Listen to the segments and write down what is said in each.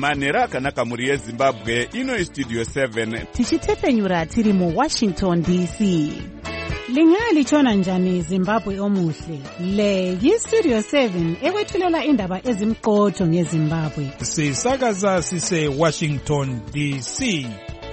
manhero akanaka muri yezimbabwe. Ino istudio 7 tichitepfenyura tiri muWashington DC. Lingalitshona njani Zimbabwe omuhle? Le yistudio 7 ekwethulela indaba ezimqotho ngeZimbabwe. Sisakaza sise Washington DC.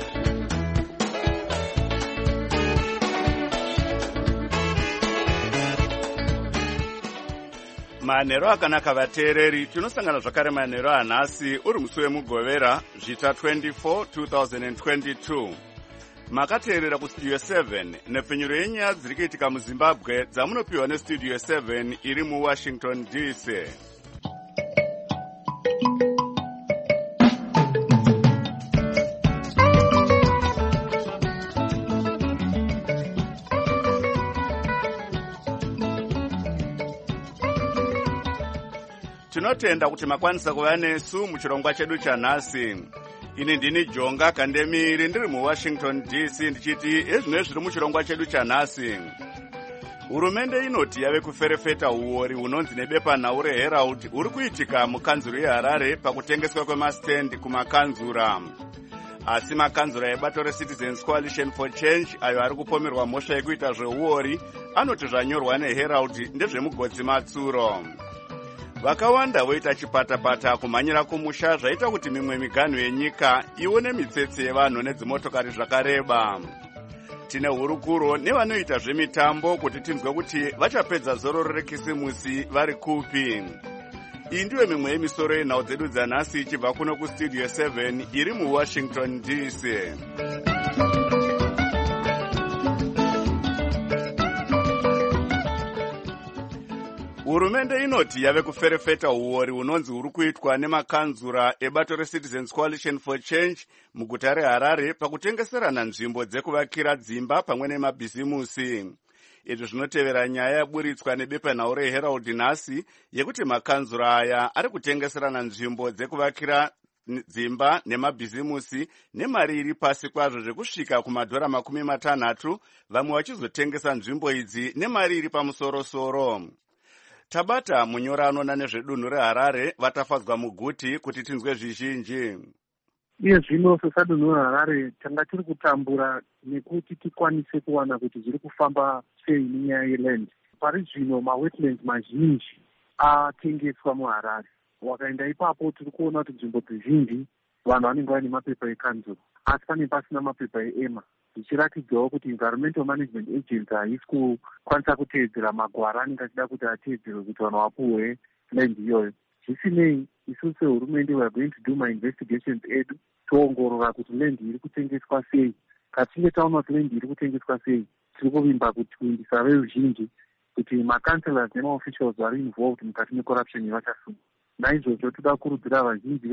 manhero akanaka vateereri. Tinosangana zvakare manhero anhasi uri musi wemugovera zvita 24 2022. Makateerera kustudio 7 nepfenyuro yenyaya dziri kuitika muZimbabwe dzamunopiwa nestudio 7 iri muWashington DC. Tinotenda kuti makwanisa kuva nesu muchirongwa chedu chanhasi. Ini ndini Jonga Kandemiri ndiri muWashington DC ndichiti ezvino zviri muchirongwa chedu chanhasi. Hurumende inoti yave kuferefeta uori hunonzi nebepanhau reHerald uri kuitika mukanzuro yeHarare pakutengeswa kwemastendi kumakanzura. Asi makanzura ebato reCitizens Coalition for Change ayo ari kupomerwa mhosva yekuita zveuori anoti zvanyorwa neHerald ndezvemugodzi matsuro. Vakawanda voita chipatapata kumhanyira kumusha zvaita kuti mimwe miganhu yenyika ione mitsetse yevanhu nedzimotokari zvakareba. Tine hurukuro nevanoita zvemitambo kuti tinzwe kuti vachapedza zororo rekisimusi vari kupi. Iyi ndiyo mimwe yemisoro yenhau dzedu dzanhasi ichibva kuno kustudio 7 iri muWashington DC. Hurumende inoti yave kuferefeta uori hunonzi huri kuitwa nemakanzura ebato reCitizens Coalition for Change muguta reHarare pakutengeserana nzvimbo dzekuvakira dzimba pamwe nemabhizimusi. Izvi zvinotevera nyaya yaburitswa nebepanhau reHerald nhasi yekuti makanzura aya ari kutengeserana nzvimbo dzekuvakira dzimba nemabhizimusi nemari iri pasi kwazvo zvekusvika kumadhora $60, vamwe vachizotengesa nzvimbo idzi nemari iri pamusoro-soro. Tabata munyorano nezvedunhu reHarare vatafadzwa muguti kuti tinzwe zvizhinji. Iye zvino sesadunhu reHarare tanga tiri kutambura nekuti tikwanise kuwana kuti zviri kufamba sei nenyaya yeland. Pari zvino mawetlands mazhinji atengeswa muHarare. Wakaenda ipapo tiri kuona kuti nzvimbo dzizhinji vanhu vanenge vane mapepa ekanzuro asi pane pasina mapepa eEMA, zvichiratidzawo kuti Environmental Management Agency haisi kukwanisa kuteedzera magwara anenge achida kuti ateedzerwe kuti vanhu vapuhwe land iyoyo. Zvisinei, isusu sehurumende we are going to do my investigations edu toongorora kuti land iri kutengeswa sei. Katichinge taona kuti land iri kutengeswa sei, tiri kuvimba kuti kuindisa veruzhinji kuti makanselors nemaofficials vari involved mukati mecorruption vachasunga. Naizvozvo toda kukurudzira vazhinji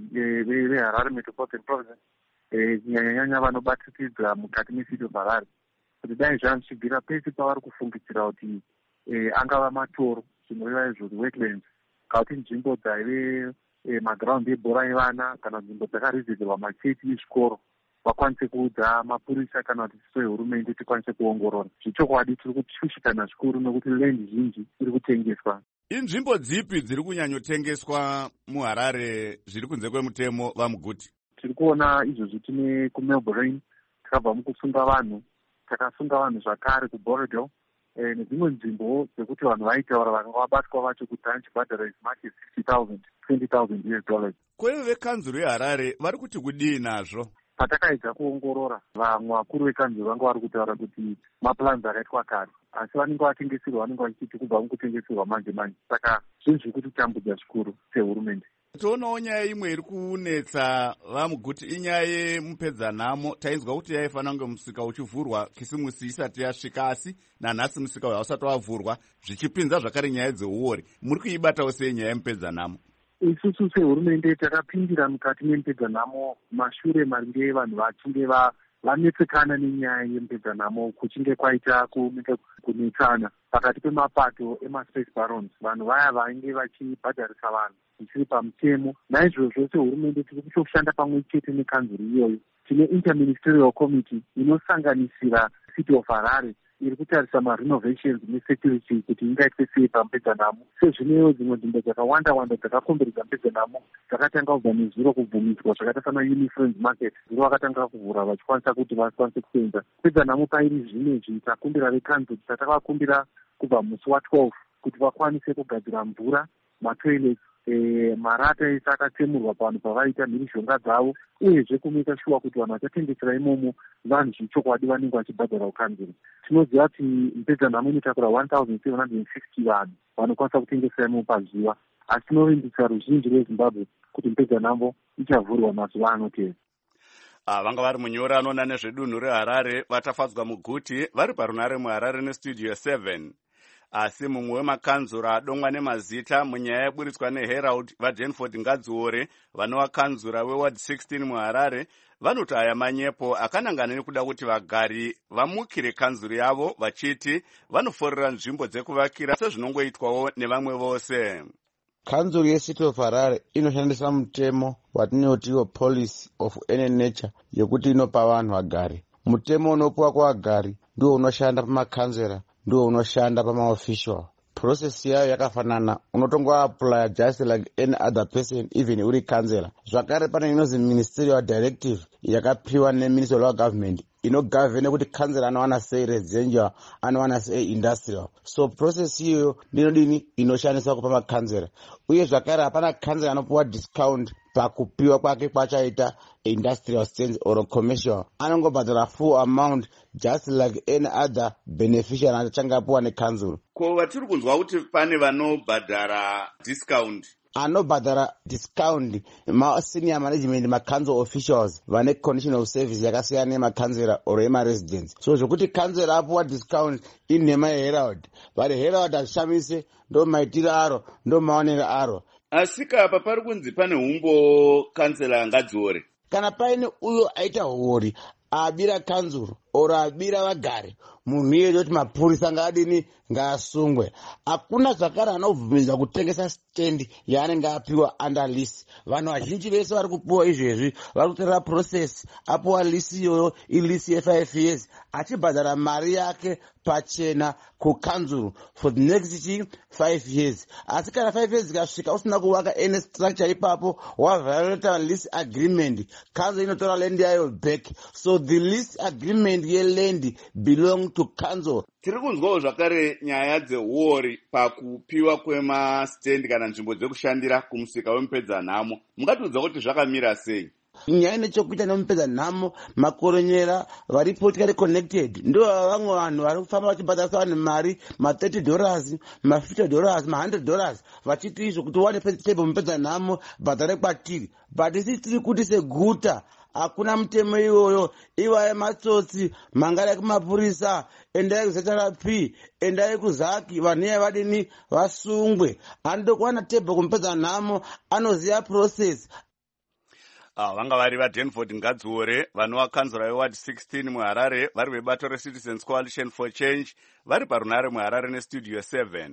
veHarare Metropolitan Province kunyanya-nyanya vanobatikidza mukati mesiti of Harare kuti dai zvanzvibvira pese pavari kufungidzira kuti angava matoro, zvinoreva izvo wetlands, kauti nzvimbo dzaive magiraundi ebhora evana kana nzvimbo dzakarizirwa machechi ezvikoro, vakwanise kuudza mapurisa kana kuti tiso yehurumende tikwanise kuongorora. Zvichokwadi tiri kushushikana zvikuru nekuti land zhinji iri kutengeswa. Inzvimbo dzipi dziri kunyanyotengeswa muHarare zviri kunze kwemutemo vamuguti? Tiri kuona izvozvi tine kuMelbourne, takabva mukusunga vanhu, takasunga vanhu zvakare kuBorodale nedzimwe nzvimbo dzekuti vanhu vaitaura vakanga vabatwa vacho kuti hanchibhadhara as much as $60,000, $20,000. Kwevo vekanzuro yeHarare vari kuti kudii nazvo? Patakaedza kuongorora, vamwe vakuru vekanzuro vanga vari kutaura kuti maplans akaitwa kare, asi vanenge vatengeserwa vanenge vachiti kubva mukutengeserwa manje. Saka zvinhu zviri kutitambudza zvikuru sehurumende. Toonawo nyaya imwe iri kunetsa vamuguti inyaya yemupedzanhamo. Tainzwa kuti yaifanira kunge musika uchivhurwa kisimusi isati yasvika, asi nanhasi musika uyu hausati wavhurwa, zvichipinza zvakare nyaya dzeuori. Muri kuibatawo sei nyaya yemupedzanhamo? Isusu sehurumende takapindira mukati memupedzanhamo mashure maringe vanhu vachinge vanetsekana nenyaya yemupedzanhamo, kuchinge kwaita kunetsana pakati pemapato emaspace barons, vanhu vaya vainge vachibhadharisa vanhu zvisiri pamutemo. Naizvozvo sehurumende tiri kutoshanda pamwe chete nekanzuro iyoyo. Tine interministerial committee inosanganisira City of Harare iri kutarisa marenovations nesecurity kuti ingaitwe sei paMpedzanamo. Sezvinewo dzimwe nzvimbo dzakawanda dzakakomberedza Mpedzanamo dzakatanga kubva nezuro kubvumidzwa, zvakaita samaUniFriends Market zuro vakatanga kuvhura vachikwanisa kuti vakwanise kusenza. Mpedzanamo pairi zvinezvi takumbira vekanzuri tatavakumbira kubva musi wa12 kuti vakwanise kugadzira mvura, matoilets, marata ese akatsemurwa panhu pavaita mhirishonga dzavo, uyezve kumeka shuwa kuti vanhu vachatengesera imomo vanhu zvechokwadi vanenge vachibhadhara ukanzuri. Tinoziva kuti Mpedzanamo inotakura 1750 vanhu vanokwanisa kutengesera imomo pazuva, asi tinovimbisa ruzhinji rweZimbabwe kuti Mpedzanamo ichavhurwa mazuva anotevera. Vanga vari munyori anoona nezvedunhu reHarare vatafadzwa muguti vari parunare muHarare nestudio 7. Asi mumwe wemakanzura adomwa nemazita munyaya yaburitswa neHerald vaDanford Ngadziore vanova kanzura weward 16 muHarare vanoti aya manyepo akanangana nekuda kuti vagari vamukire kanzuri yavo vachiti vanoforera nzvimbo dzekuvakira sezvinongoitwawo nevamwe vose. Kanzuri yeCity of Harare inoshandisa mutemo watinotiwo policy of any nature yekuti inopa vanhu vagari. Mutemo unopiwa kuvagari ndiwo unoshanda pamakanzera, ndiwo unoshanda pamaofficial. Process yayo yakafanana, unotongoapply just like any other person even uri kanzera. Zvakare pane inozi ministerial directive yakapiwa neministry of government inogavhene kuti kanzera anowana sei residential, anowana sei industrial. So process iyoyo ndinodini inoshandiswa kupa makanzera. Uye zvakare hapana kanzera anopiwa discount pakupiwa kwake kwachaita industrial sense or commercial. Anongobhadhara full amount just like any other beneficiary achanga apiwa nekanzuru. Ko vatiri kunzwa kuti pane vanobhadhara discount. Anobhadhara discount ma-senior management ma-council officials vane condition of service yakasiyana nemakanzera or ema-residents. So zvokuti kanzera apiwa discount inhema yeHerald. Vari Herald hazvishamise, ndo maitiro aro, ndo maonero aro. Asika apa pari kunzi pane humbo kansela Ngadziore. Kana paine uyo aita hori abira kanzuru or abira vagari, munhu iye kuti mapurisa ngaadini ngaasungwe. Hakuna zvakare anobvumidzwa kutengesa stendi yaanenge apiwa under lease. Vanhu vazhinji vese vari kupiwa izvezvi vari kutorera process, apiwa lease iyoyo ilease ye5 years achibhadhara mari yake pachena kukanzuru for the next 5 years. Asi kana 5 years ikasvika usina kuvaka any structure ipapo waviolate lease agreement, kanzuru inotora land yayo back. So the lease agreement yeland belong to council. Tiri kunzwawo zvakare nyaya dzehori pakupiwa kwemastendi kana nzvimbo dzekushandira kumusika weMupedzanamo. Mungatiudza kuti zvakamira sei? Nyaya nechokuita neMupedzanamo, makoronyera varipotikari connected ndo vamwe vanhu vari kufamba vachibhadharisa vanhu mari ma$30, ma$50, ma$100 vachiti izvo kuti wane table Mupedzanamo bhadhare kwatiri. But isi tiri kuti seguta hakuna mutemo iyoyo. Ivaya matsotsi, mangara kumapurisa, endai kuZRP, endai kuZaki, vanhu vadini vasungwe. Hando kuwana table kuMupedzanamo anoziya process. Vanga vari vaDanford Ngadziore vanova kanzura weward 16 muHarare vari vebato reCitizens Coalition for Change vari parunare muHarare nestudio 7.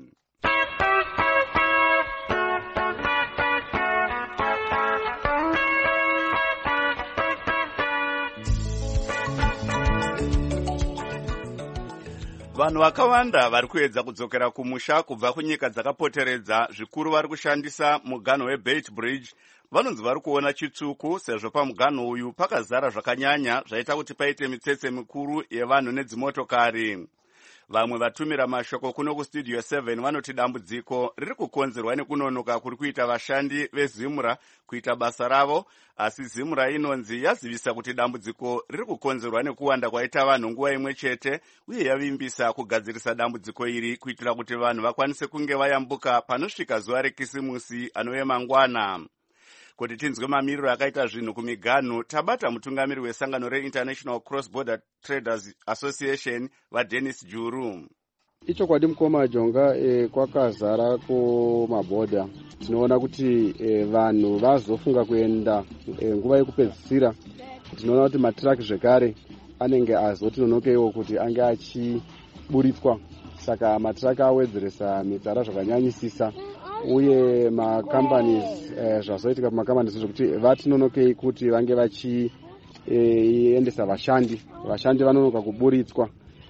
Vanhu vakawanda vari kuedza kudzokera kumusha kubva kunyika dzakapoteredza, zvikuru vari kushandisa muganho weBeit Bridge. Vanonzi vari kuona chitsvuku sezvo pamuganho uyu pakazara zvakanyanya zvaita kuti paite mitsetse mikuru yevanhu nedzimotokari. Vamwe vatumira mashoko kuno kustudio 7 vanoti dambudziko riri kukonzerwa nekunonoka kuri kuita vashandi veZimura kuita basa ravo, asi Zimura inonzi yazivisa kuti dambudziko riri kukonzerwa nekuwanda kwaita vanhu nguva imwe chete, uye yavimbisa kugadzirisa dambudziko iri kuitira kuti vanhu vakwanise kunge vayambuka panosvika zuva rekisimusi anove mangwana. Kuti tinzwe mamiriro akaita zvinhu kumiganhu, tabata mutungamiri wesangano reInternational Cross Border Traders Association vaDennis Juru. Ichokwadi mukoma Jonga, kwakazara kumabhodha. Tinoona kuti vanhu vazofunga kuenda nguva yekupedzisira. Tinoona kuti matraki zvekare anenge azotinonokewo kuti ange achiburitswa. Saka matraki awedzeresa mitsara zvakanyanyisisa. Uye macompanies zvazoitika kumacompanies zvokuti vatinonokei kuti vange vachiendesa vashandi vanonoka kuburitswa.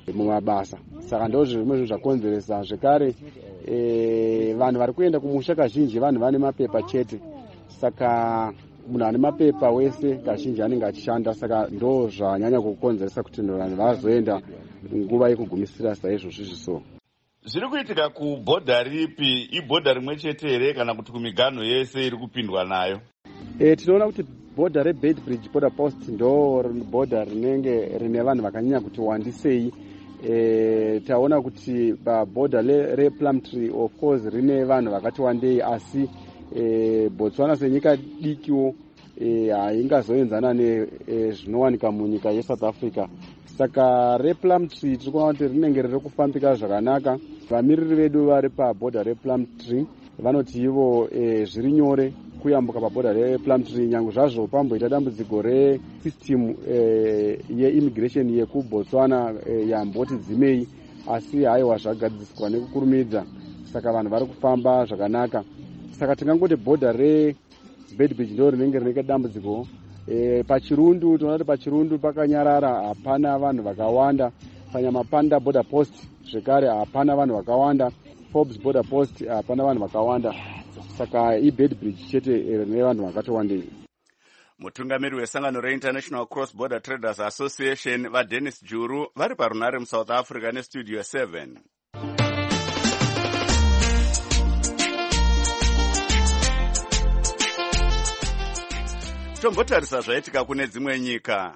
mumabasa. Saka ndo zvimwe zvinhu zvakonzeresa. Zvekare vanhu vari kuenda kumusha kazhinji vanhu vane mapepa chete. Saka munhu ane mapepa wese kazhinji anenge achishanda. Saka ndo zvanyanya kukonzeresa kuti vanhu vazoenda nguva yekugumisira saizvozvo zviso. Zviri kuitika kubhodha ripi? Ibhodha rimwe chete here kana kuti kumiganho yese iri kupindwa nayo? Tinoona kuti bhodha reBedbridge border post ndo bhodha rinenge rine vanhu vakanyanya kuti wandisei. Taona kuti bhodha rePlumtree of course rine vanhu vakati wandei, asi Botswana senyika dikiwo haingazoenzana nezvinowanika munyika yeSouth Africa. Saka rePlumtree tiri kuona kuti rinenge riri kufambika zvakanaka. Vamiriri vedu vari pabhodha rePlumtree vanoti ivo zviri nyore kuyambuka pabhodha rePlumtree, nyange zvazvo pamboita dambudziko resystem yeimmigration yekuBotswana yamboti dzimei, asi haiwa zvagadziswa nekukurumidza. Saka vanhu vari kufamba zvakanaka. Saka tingangoti bhodha reBedbridge ndo rinenge rine dambudziko. Pachirundu tinoona kuti pachirundu pakanyarara, hapana vanhu vakawanda. Panyamapanda border post zvekare hapana vanhu vakawanda. Forbes border post hapana vanhu vakawanda. Saka iBedbridge chete rine vanhu vakati wandei. Mutungamiri wesangano reInternational Cross Border Traders Association vaDennis Juru vari parunare muSouth Africa neStudio 7. Tombotarisa zvaitika kune dzimwe nyika.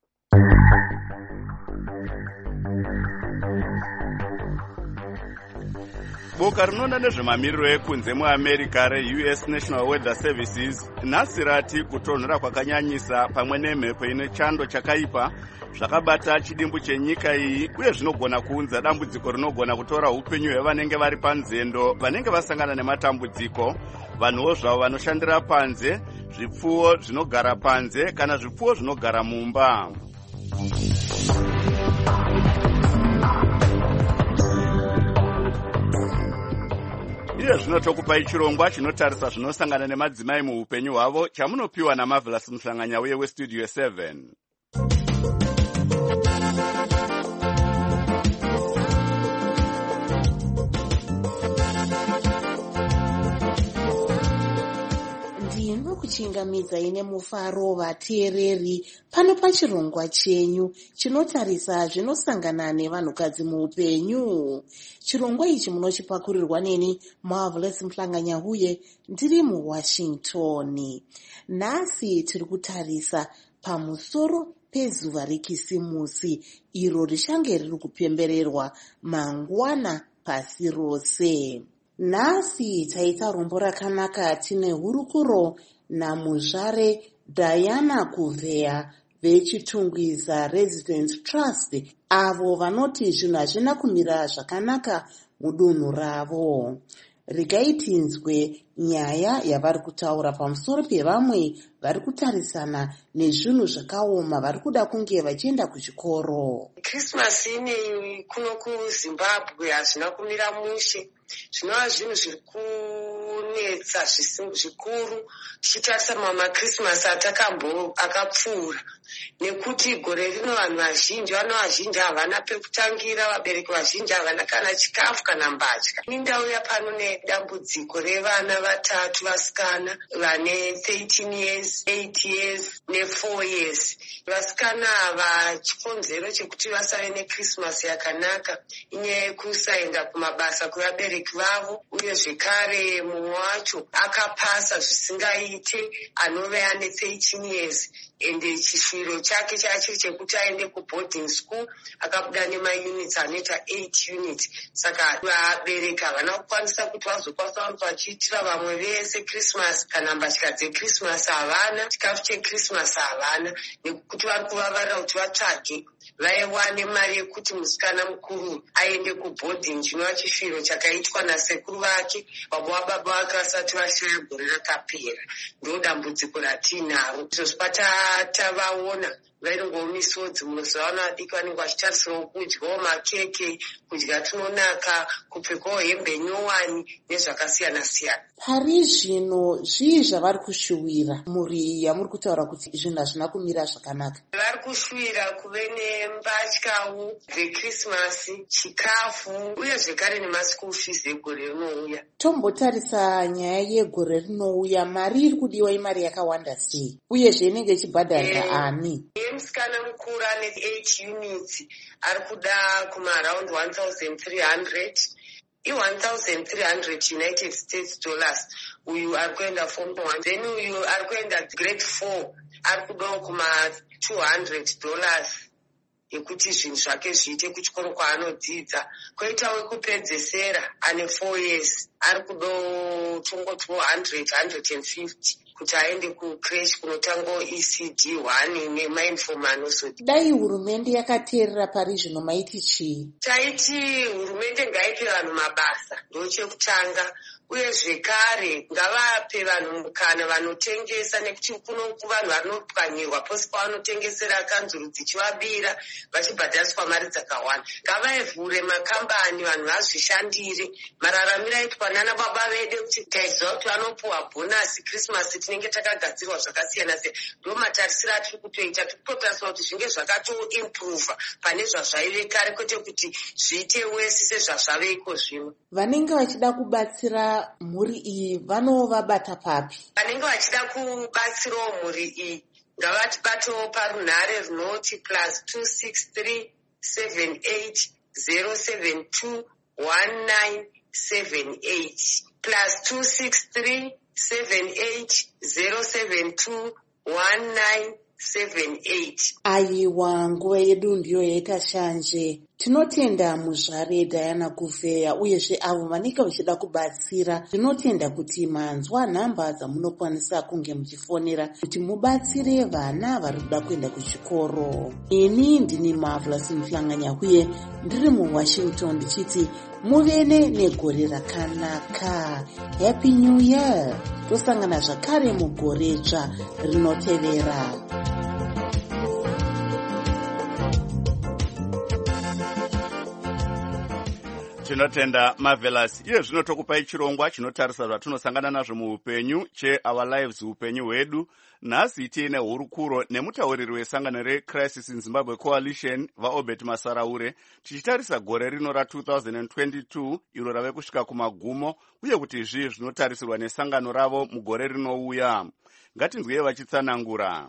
Boka rinoona nezvemamiriro ekunze muAmerica reUS National Weather Services nhasi rati kutonhora kwakanyanyisa pamwe nemhepo ine chando chakaipa zvakabata chidimbu chenyika iyi, uye zvinogona kuunza dambudziko rinogona kutora upenyu hwevanenge vari panzendo vanenge vasangana nematambudziko, vanhuwo zvavo vanoshandira panze, zvipfuwo zvinogara panze kana zvipfuwo zvinogara mumba. Iye zvino tokupai chirongwa chinotarisa zvinosangana nemadzimai muupenyu hwavo chamunopiwa naMarvelous Muhlanganyauye weStudio 7. Kuchingamidza ine mufaro vateereri pano pachirongwa chenyu chinotarisa zvinosangana nevanhukadzi muupenyu. Chirongwa ichi munochipakurirwa neni Marvelous Muhlanganyauye ndiri muWashington. Nhasi tiri kutarisa pamusoro pezuva rekisimusi iro richange riri kupembererwa mangwana pasi rose. Nhasi taita rombo rakanaka. Tine hurukuro namuzvare Diana Kuvea vechitungwiza Resident Trust, avo vanoti zvinhu hazvina kumira zvakanaka mudunhu ravo. Regai tinzwe nyaya yavari kutaura pamusoro pevamwe vari kutarisana nezvinhu zvakaoma vari kuda kunge vachienda kuchikoro. Krismasi ineyi kuno kuZimbabwe hazvina kumira mushe. Zvinova zvinhu zviri kunetsa zvikuru tichitarisa mamwe maKrismasi akapfuura, nekuti gore rino vanhu vazhinji havana pekutangira, vabereki vazhinji havana kana chikafu kana mbatya. Ndauya pano nedambudziko revana vatatu vasikana vane 13 years, 8 years ne4 years. Vasikana ava chikonzero chekuti vasave neKrismasi yakanaka inyaya yekusaenda kumabasa kuvabereki vavo, uye zvekare mumwe wacho akapasa zvisingaite anove ane 13 years, ende chishwiro chake chachiri chekuti aende kuboarding school, akabuda nemaunits anoita 8 units. Saka vabereki havana kukwanisa kuti vazokwanisa vachiitira vamwe vese Krismasi, kana mbatya dzeKrismasi havana, chikafu cheKrismasi havana, nekuti vari kuvavarira kuti vatsvage vaiwane mari yekuti musikana mukuru aende kuboarding, chinova chishwiro chakaitwa nasekuru vake baba wababa vake vasati vashaya gore rakapera. Ndo dambudziko ratinaro. Izvo tavaona vainongowo misodzi munozova vana vadiki vanenge vachitarisirawo kudyawo makeke, kudya tunonaka, kupfekawo hembe nyowani nezvakasiyana siyana. Pari zvino zvii zvavari kushuwira muri yamuri kutaura kuti zvinhu hazvina kumira zvakanaka? Vari kushuwira kuve nembatyawo dzekrisimasi, chikafu uye zvekare nemaschool fees egore rinouya. Tombotarisa nyaya yegore rinouya, mari iri kudiwa imari yakawanda sei uyezve inenge ichibhadharwa ani? Musikana mukuru ane 8 units ari kuda kumaraundi 1300. I-1300 United States dollars uyu ari kuenda form 1. Then uyu ari kuenda grade 4 ari kudawo kuma$200 yekuti zvinhu zvake zviite kuchikoro kwaanodzidza. Koita wekupedzesera ane 4 years ari kudawo tongoti 150 kuti aende kucreche kunotangawo ECD 1 nemainform anosodi. Dai hurumende yakateerera pari zvino maiti chii? Taiti hurumende ngaipe vanhu mabasa ndochekutanga, uye zvekare ngavape vanhu mukana vanotengesa, nekuti kuno vanhu vanopwanyirwa pose pavanotengesera kanzuru dzichivabira vachibhadhariswa mari dzakawanda. Ngavaivhure makambani vanhu vazvishandire. Mararamiro aitwa nana baba vedu kuti taiziva kuti vanopuwa bhonasi Christmas tinenge takagadzirwa zvakasiyana siyana. Ndo matarisiro atiri kutoita, tiri kutotarisira kuti zvinge zvakatoimprova pane zvazvaive kare, kwete kuti zviite wesi sezvazvaveiko zvino. Vanenge vachida kubatsira mhuri iyi vanovabata papi? Vanenge vachida kubatsirawo mhuri iyi ngavatibatawo parunhare runoti +263 78 072 1978 +263 78 072 1978. Aiwa, nguva yedu ndiyo yaita shanje. Tinotenda muzvare Diana Kufeya uyezve avo vanenge vachida kubatsira. Tinotenda kuti manzwa nhamba dzamunokwanisa kunge muchifonera kuti mubatsire vana vari kuda kuenda kuchikoro. Ini ndini Marvelous Mhlanganya uye ndiri muWashington ndichiti muvene negore rakanaka. Happy New Year. Tosangana zvakare mugore dzva rinotevera. Tinotenda Marvelous. Iye zvino tokupai chirongwa chinotarisa zvatinosangana nazvo muupenyu cheOur Lives, upenyu hwedu. Nhasi tiine hurukuro nemutauriri wesangano reCrisis in Zimbabwe Coalition vaObert Masaraure, tichitarisa gore rino ra2022 iro rave kusvika kumagumo, uye kuti zvii zvinotarisirwa nesangano ravo mugore rinouya. Ngatinzwei vachitsanangura.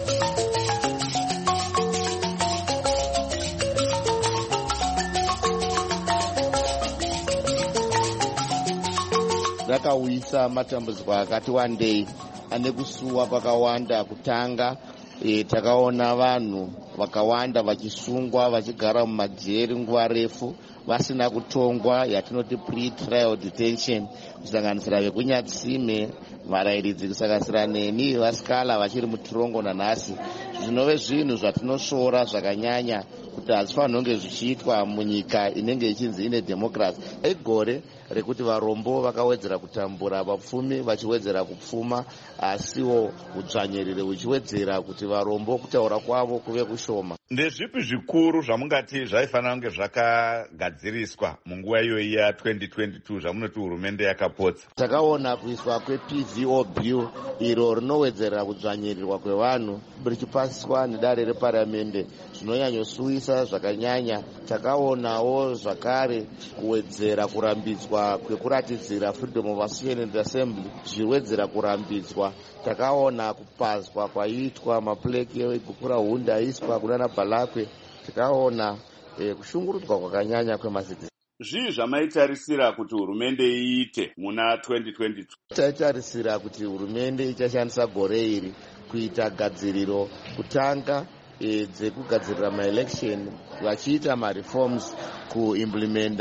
Rakauyisa matambudziko akati wandei ane kusuwa kwakawanda. Kutanga takaona vanhu vakawanda vachisungwa vachigara mumajeri nguva refu vasina kutongwa, yatinoti pre-trial detention, kusanganisira vekunyatsime, varairidzi kusanganisira neni vasikala vachiri mutirongo nanhasi. Zvinove zvinhu zvatinosvora zvakanyanya kuti hazvifanira kunge zvichiitwa munyika inenge ichinzi ine democracy. Igore rekuti varombo vakawedzera kutambura vapfumi vachiwedzera kupfuma, asiwo udzvanyiriri huchiwedzera kuti varombo kutaura kwavo kuve kushoma. Ndezvipi zvikuru zvamungati zvaifanira kunge zvakagadziriswa munguva iyoyi ya2022 zvamunoti hurumende yakapotsa? Takaona kuiswa kwePVO bill iro rinowedzera kudzvanyirirwa kwevanhu richipasiswa nedare reparamende zvinonyanyosuwisa zvakanyanya. Takaonawo zvakare kuwedzera kurambidzwa kwekuratidzira freedom of association and assembly zviwedzera kurambidzwa. Takaona kupazwa kwaiitwa mapuleki ebhuku rahunda aiswa kunana Balakwe. Tikaona kushungurudzwa kwakanyanya kwemazidzi. Zvii zvamaitarisira kuti hurumende iite muna 2022? Taitarisira kuti hurumende ichashandisa gore iri kuita gadziriro kutanga dzekugadzirira maelection, vachiita mareforms kuimplementa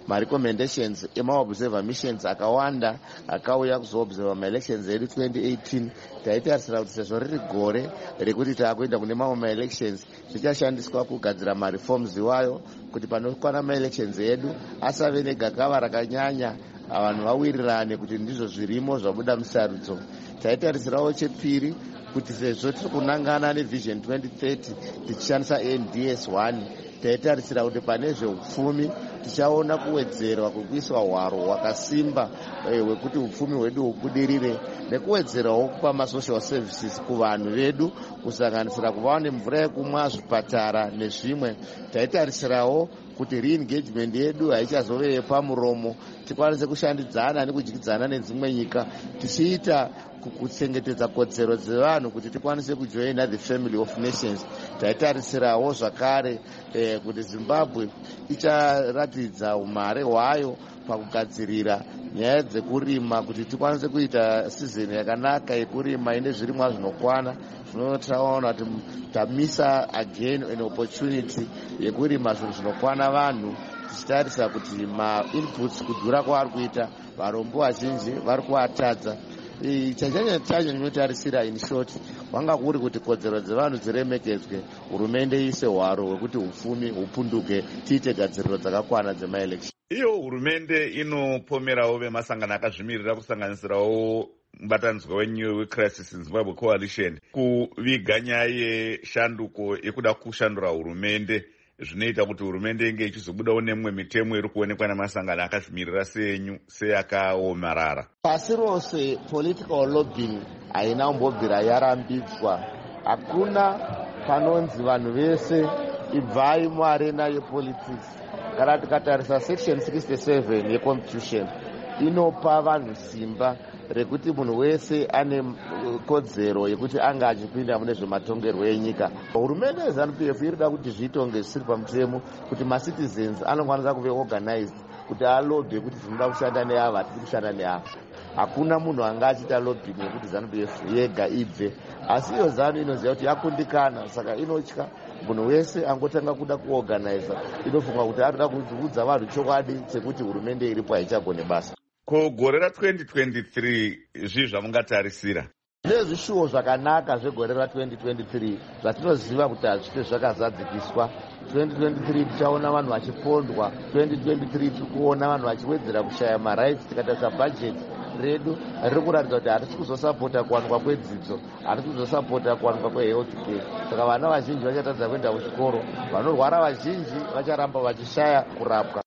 marecommendations emaobserver missions akawanda akauya kuzoobserver maelections edu 2018. taitarisira kuti sezvo riri gore rekuti taakuenda kune mamwe maelections zvichashandiswa kugadzira mareforms iwayo kuti panokwana maelections edu asave negakava rakanyanya vanhu vawirirane kuti ndizvo zvirimo zvabuda musarudzo. taitarisirawo chepiri kuti sezvo tiri kunangana nevision 2030 tichishandisa NDS 1 taitarisira kuti pane zveupfumi tichaona kuwedzerwa kwekuiswa hwaro hwakasimba hwekuti upfumi hwedu hubudirire nekuwedzerawo kupa masocial services kuvanhu vedu kusanganisira kuvawo nemvura yekumwa, zvipatara nezvimwe. taitarisirawo kuti reengagement yedu haichazove yepamuromo, tikwanise kushandidzana nekudyidzana nedzimwe nyika tichiita kuchengetedza kodzero dzevanhu kuti tikwanise kujoina the family of nations. taitarisirawo zvakare kuti Zimbabwe icharatidza umhare hwayo pakugadzirira nyaya dzekurima kuti tikwanise kuita sizini yakanaka yekurima ine zvirimwa zvinokwana. zvinotaona kuti tamisa again an opportunity yekurima zvinhu zvinokwana vanhu, tichitarisa kuti mainputs kudhura kwavari kuita varombo vazhinji vari kuatadza. chanyanya chacho ndinotarisira in short wanga kuri kuti kodzero dzevanhu dziremekedzwe, hurumende iise hwaro hwekuti upfumi hupunduke, tiite gadziriro dzakakwana dzemaelection. iyo hurumende inopomerawo vemasangano akazvimirira kusanganisirawo mubatanidzwa wenyuwe wecrisis in Zimbabwe coalition kuviga nyaya yeshanduko yekuda kushandura hurumende, zvinoita kuti hurumende inge ichizobudawo nemwe mitemo iri kuonekwa namasangano akazvimirira senyu seyakaomarara. Pasi rose political lobbying haina kumbobvira yarambidzwa. Hakuna panonzi vanhu vese ibvai muarena yepolitics. Kana tikatarisa section 67 yeconstitution inopa vanhu simba rekuti munhu wese ane kodzero yekuti anga achipinda mune zvematongerwo enyika. Hurumende yeZANU-PF irida kuti zviitonge zvisiri pamutemo, kuti macitizens anokwanisa kuve organized kuti alobhe kuti tinoda kushanda neava, hatidi kushanda neava. Hakuna munhu anga achita lobbying yekuti ZANU-PF yega ibve, asi iyo ZANU inoziva kuti yakundikana, saka inotya munhu wese angotanga kuda kuorganiza. Inofunga kuti arida kuudza vanhu chokwadi chekuti hurumende iripo haichagone basa. Ko gore ra2023 zvii zvamungatarisira? Nezvishuwo zvakanaka zvegore ra2023 zvatinoziva kuti hazvite zvakazadzikiswa. 2023 tichaona vanhu vachipondwa, 2023 tiri kuona vanhu vachiwedzera kushaya marights. Tikatarisa bhajeti redu riri kuratidza kuti hatisi kuzosapota kuwanikwa kwedzidzo, hatisi kuzosapota kuwanikwa kwehealth care. Saka vana vazhinji vachatadza kuenda kuchikoro, vanorwara vazhinji vacharamba vachishaya kurapwa.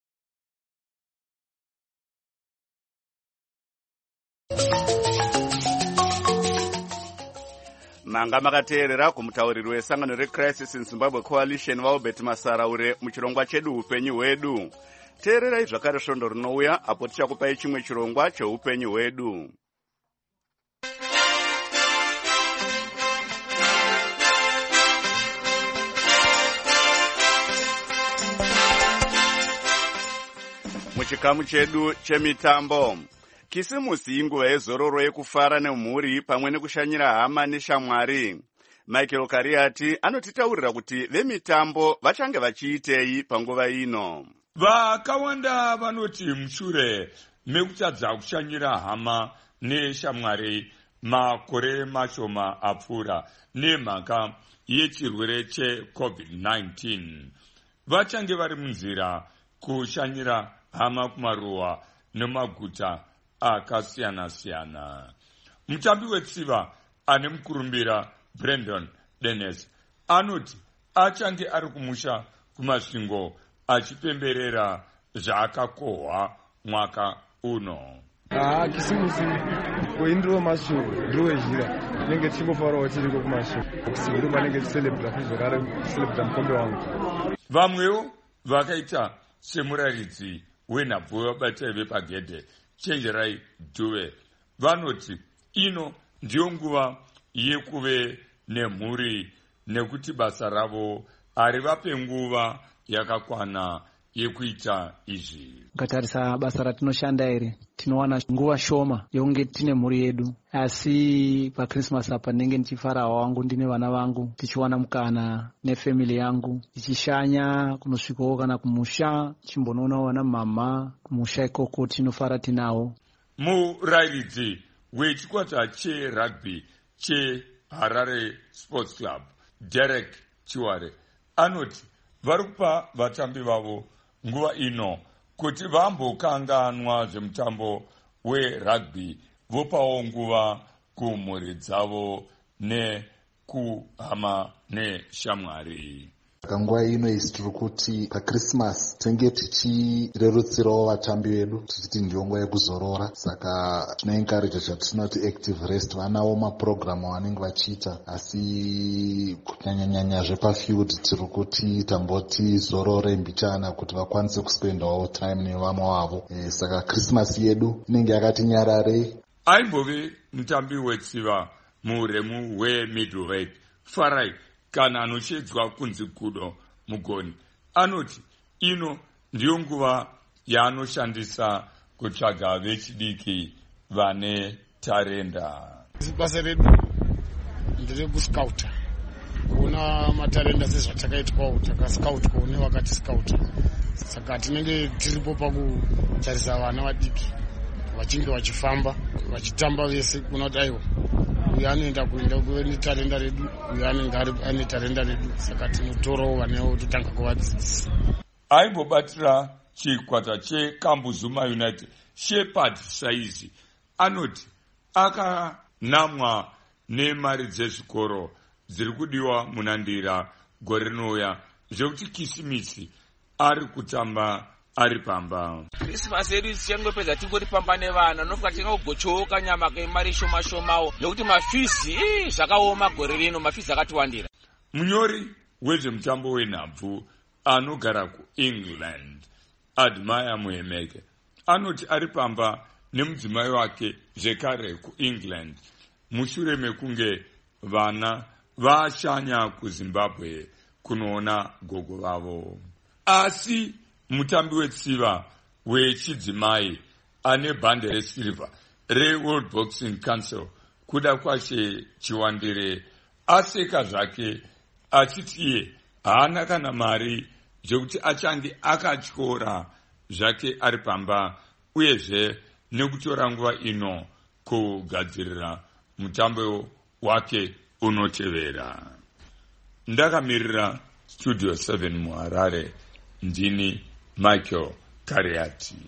manga makateerera kumutauriri wesangano recrisis in Zimbabwe coalition vaobert Masaraure muchirongwa chedu upenyu hwedu. Teererai zvakare svondo rinouya apo tichakupai chimwe chirongwa cheupenyu hwedu. Muchikamu chedu chemitambo, kisimusi inguva yezororo yekufara nemhuri pamwe nekushanyira hama neshamwari. Michael Kariati anotitaurira kuti vemitambo vachange vachiitei panguva ino. Vakawanda vanoti mushure mekutadza kushanyira hama neshamwari makore mashoma apfuura nemhaka yechirwere cheCovid-19, vachange vari munzira kushanyira hama kumaruwa nemaguta akasiyana-siyana. Mutambi wetsiva ane mukurumbira Brandon Dennis anoti achange ari kumusha kumasvingo achipemberera zvaakakohwa mwaka uno. Kisimusi koindiro masho ndowezhira nenge tichingofarawo tiriko kumasho kusingiro panenge ticelebra zvakare ticelebra mukombe wangu. Vamwewo vakaita semuraridzi wenhabvu vabatai vepagedhe Chenjerai Dube vanoti ino ndiyo nguva yekuve nemhuri nekuti basa ravo harivape nguva yakakwana yekuita izvi. Ukatarisa basa ratinoshanda iri, tinowana nguva shoma yokunge tine mhuri yedu, asi paChristmas apa ndenge ndichifara wangu ndine vana vangu, tichiwana mukana nefamily yangu, tichishanya kunosvikawo kana kumusha, tichimbonoona wana mama kumusha ikoko tinofara tinawo. Murairidzi wechikwata cherugby cheHarare Sports Club, Derek Chiware, anoti vari kupa vatambi vavo nguva ino kuti vambokanganwa zvemutambo werugby, vopawo nguva kumhuri dzavo nekuhama neshamwari. Nguva ino isi tiri kuti paChristmas tenge tichirerutsirawo vatambi vedu tichiti ndiyo nguva yekuzorora, saka tinoencourage chatinoti active rest. Vanawo mapurogiramu vanenge vachiita, asi kunyanyanyanya zvepafield tiri kuti tamboti zorore mbichana kuti vakwanise kuspendawo time nevamwe wavo. Saka Christmas yedu inenge yakati nyarare. Aimbove mutambi wetsiva muuremu hwemiddleweight Farai kana anoshedzwa kunzi Kudo Mugoni anoti ino ndiyo nguva yaanoshandisa kutsvaga vechidiki vane tarenda. Basa redu ndiri kuscouta, kuona matarenda sezvatakaitwawo, takascout kuone vakati scout. Saka tinenge tiripo pakutarisa vana vadiki vachinge vachifamba vachitamba vese, kuona kuti aiwa uyu anoenda kuve netarenda redu, uyu anenge ane tarenda redu, saka tinotorawo vanewo totanga kuvadzidzisa. Aimbobatira chikwata cheKambuzuma United Shepherd Saizi anoti akanamwa nemari dzezvikoro dziri kudiwa munandira gore rinouya zvekuti Kisimisi ari kutamba ari pamba. Christmas yedu ichangopedza tingoti pamba nevana, nofuka tingogochoka nyama kemari shoma shomawo nekuti mafizi zvakaoma gore rino, mafizi akatiwandira. Munyori wezvemutambo wenhabvu anogara kuEngland Admire Muhemeke anoti ari pamba nemudzimai wake zvekare kuEngland mushure mekunge vana vashanya kuZimbabwe kunoona gogo vavo. Asi mutambi wetsiva wechidzimai ane bhande resilva reWorld Boxing Council kuda kwashe Chiwandire aseka zvake achiti iye haana kana mari zvekuti achange akatyora zvake ari pamba, uyezve nekutora nguva ino kugadzirira mutambo wake unotevera. Ndakamirira Studio 7 muHarare, ndini Michael Kariati.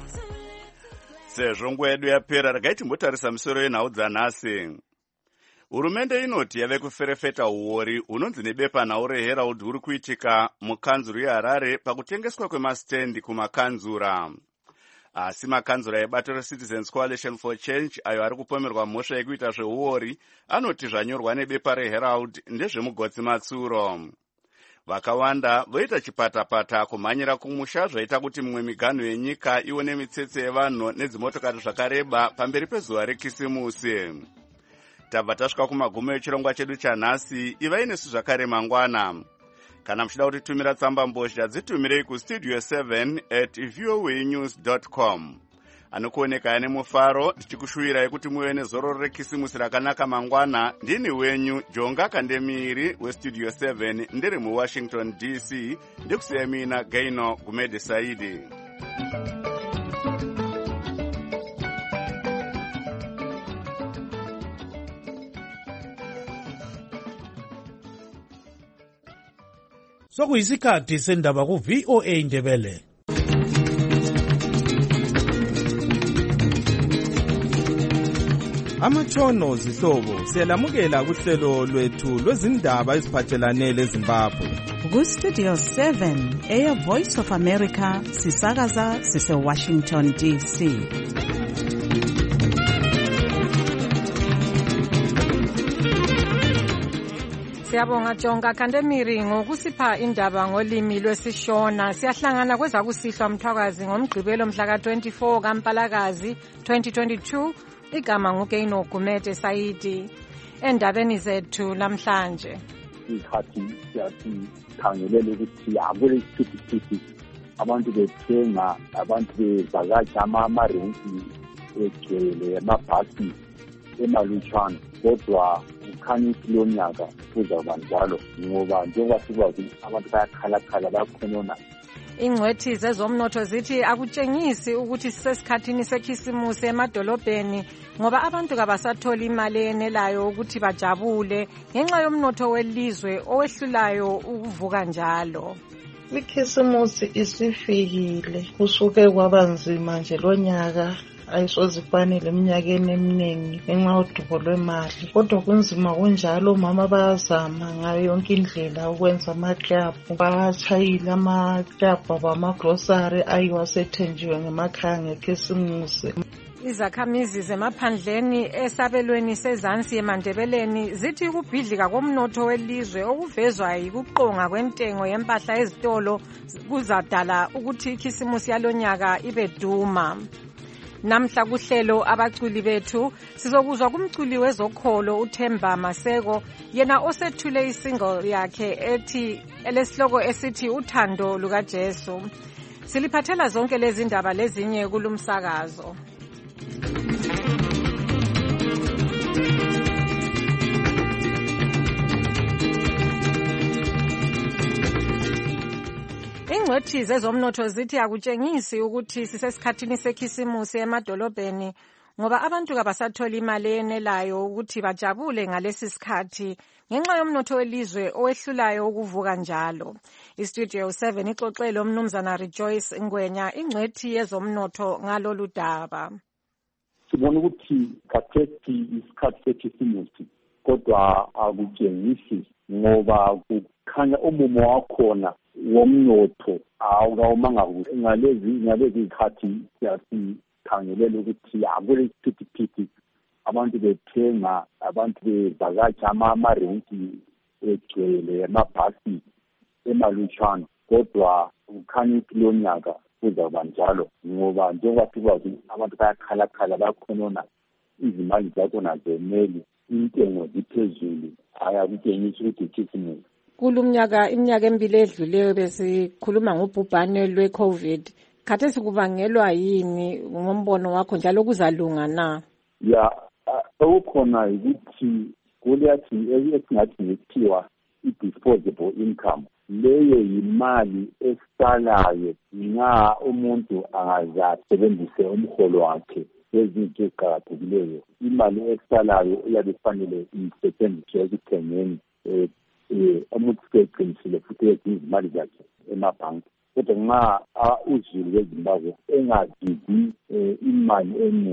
Sezvo nguva yedu yapera, regai timbotarisa misoro yenhau dzanhasi. Hurumende inoti yave kuferefeta uori unonzi nebepanhau reHerald huri kuitika mukanzuru yeHarare pakutengeswa kwemastendi kumakanzura. Asi makanzura ebato reCitizens Coalition for Change ayo ari kupomerwa mhosva yekuita zveuori anoti zvanyorwa nebepa reHerald ndezvemugotsi matsuro. Vakawanda voita chipatapata kumhanyira kumusha zvaita kuti mimwe miganho yenyika ione mitsetse yevanhu nedzimotokari zvakareba pamberi pezuva rekisimusi. Tabva tasvika kumagumo echirongwa chedu chanhasi. Ivai nesu zvakare mangwana. Kana muchida kutitumira tsamba mbozha dzitumirei kustudio 7@voanews.com. Anokuoneka ane mufaro tichikushuwirai kuti muve nezororo rekisimusi rakanaka mangwana. Ndini wenyu Jonga Kandemiri westudio 7 ndiri muWashington DC. Ndikusiya mina Gaino Gumede Saidi. Sokuyisikhathi sendaba ku-VOA Indebele. Amatshono zihlobo siyalamukela kuhlelo lwethu lwezindaba eziphathelane leZimbabwe. Ku-Studio 7 Air Voice of America sisakaza sise-Washington DC. Siyabonga Jonga Kandemiri ngokusipha indaba ngolimi lwesishona. Siyahlangana kwezakusihlwa Mthwakazi ngomgqibelo mhla ka-24 kaMpalakazi 2022. Igama nguGaino Gumede Saidi. Endabeni zethu namhlanje. Isikhathi siyakhangelela ukuthi akule isithuthi abantu bethenga, abantu bevakatsha amarenki egcwele amabhasi emalutshwana, kodwa ukhanya ukuthi lo nyaka kuzawuba njalo ngoba njengoba sikwazi abantu bayakhalakhala bayakhonona. Ingcwethi zezomnotho zithi akutshengisi ukuthi sisesikhathini sekhisimusi emadolobheni ngoba abantu kabasatholi imali enelayo ukuthi bajabule ngenxa yomnotho welizwe owehlulayo ukuvuka njalo. Ikhisimusi isifikile, kusuke kwabanzima nje lo nyaka. Ayisozifanele eminyakeni eminingi ngenxa yodubo lwemali, kodwa kunzima kunjalo omama bayazama ngayo yonke indlela ukwenza amaklabhu. Batshayile amaklabhu abamagrosari ayiwa sethenjiwe ngemakhaya ngekhisimusi. Izakhamizi zemaphandleni esabelweni sezansi yemandebeleni zithi ukubhidlika komnotho welizwe okuvezwa yikuqonga kwentengo yempahla ezitolo kuzadala ukuthi ikhisimusi yalonyaka ibe duma. Namhla kuhlelo abaculi bethu sizokuzwa kumculi wezokholo uThemba Maseko, yena osethule isingle yakhe ethi elesihloko esithi uthando lukaJesu. Siliphathela zonke lezi ndaba lezinye kulumsakazo. Ingcwethi zezomnotho zithi akutshengisi ukuthi sisesikhathini sekhisimusi emadolobheni ngoba abantu kabasathola imali enelayo ukuthi bajabule ngalesi sikhathi ngenxa yomnotho welizwe owehlulayo ukuvuka njalo. Istudio 7 ixoxele umnumzana Rejoice Ngwenya, ingcwethi yezomnotho ngalolu daba. Sibona ukuthi khathesi isikhathi sekhisimusi kodwa akutshengisi ngoba kukhanya umumo wakhona womnotho awukawumanga kuhle. Ngalezi zikhathi siyasikhangelela ukuthi akule isithuthi abantu bethenga, abantu bevakatsha amarenki egcwele amabhasi emalutshwana, kodwa kukhanya ukuthi lo nyaka kuzawuba njalo ngoba njengoba sikwazi abantu bayakhalakhala bayakhonona, izimali zakhona zemeli, intengo ziphezulu. Akutshengisi ukuthi ikhisimusi. Iminyaka emibili edluleyo besikhuluma ngobhubhane lwe-COVID. Khathesi kubangelwa yini ngombono wakho njalo kuzalunga na? Okukhona ukuthi kuleyathi esingathi ngekuthiwa i-disposable income. Leyo yimali esalayo nxa umuntu angazasebenzise umholo wakhe ezinto eziqakathekileyo. Imali esalayo iyabe ifanele isetshenziswe ekuthengeni umuntu seqinisile futhi izimali zakhe emabhanki. Kodwa nxa uzulu weZimbabwe engazidzi imali eningi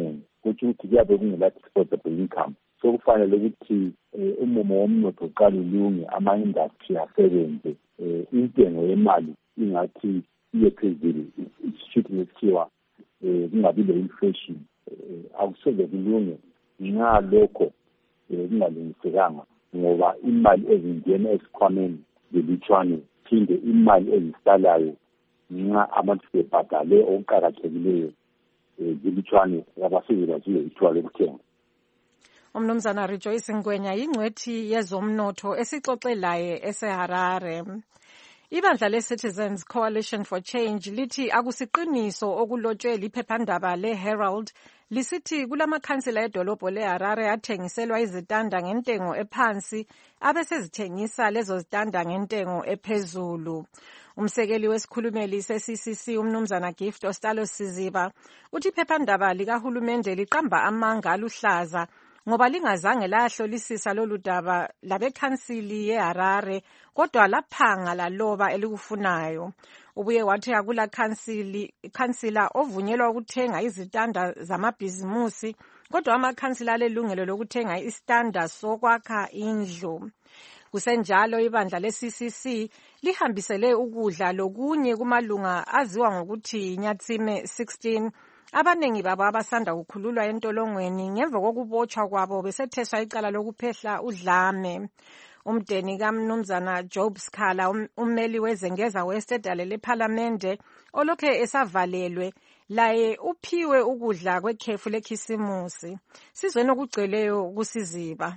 kutsho ukuthi kuyabe kungela disposable income. So kufanele ukuthi umumo womnotho uqale ulunge, ama-industry asebenze, intengo yemali ingathi iye phezulu, isishuthi nesithiwa kungabi le-inflation. Akusoze kulunge nxa lokho kungalungisekanga, ngoba imali ezingena esikhwameni zelutshwane phinde imali ezisalayo nxa abantu bebhadale okuqakathekileyo zilutshwane abasebenzela zile ithuba lokuthenga. Umnumzana Rejoice Ngwenya yingcwethi yezomnotho esixoxe laye eseHarare. Ibandla le-Citizens Coalition for Change lithi akusiqiniso okulotshwe liphephandaba le-Herald lisithi kulamakhansila edolobho le-Harare athengiselwa izitanda ngentengo ephansi abesezithengisa lezo zitanda ngentengo ephezulu. Umsekeli wesikhulumeli se-CCC umnumzana Gift Ostalos Siziba uthi iphephandaba likahulumende liqamba amanga aluhlaza ngoba lingazange lahlolisisa lolu daba labekhansili yeHarare kodwa laphanga laloba elikufunayo. Ubuye wathi akula khansila ovunyelwa ukuthenga izitanda zamabhizimusi kodwa amakhansila alelungelo lokuthenga isitanda sokwakha indlu. Kusenjalo ibandla le-CCC lihambisele ukudla lokunye kumalunga aziwa ngokuthi Nyatsime 16 abanengi babo abasanda kukhululwa entolongweni ngemva kokubotshwa kwabo besetheswa icala lokuphehla udlame. Umdeni kaMnumzana Job Skhala ummeli wezengeza West edale lephalamende olokhe esavalelwe laye uphiwe ukudla kwekhefu lekhisimusi. Sizweni okugcweleyo kusiziba.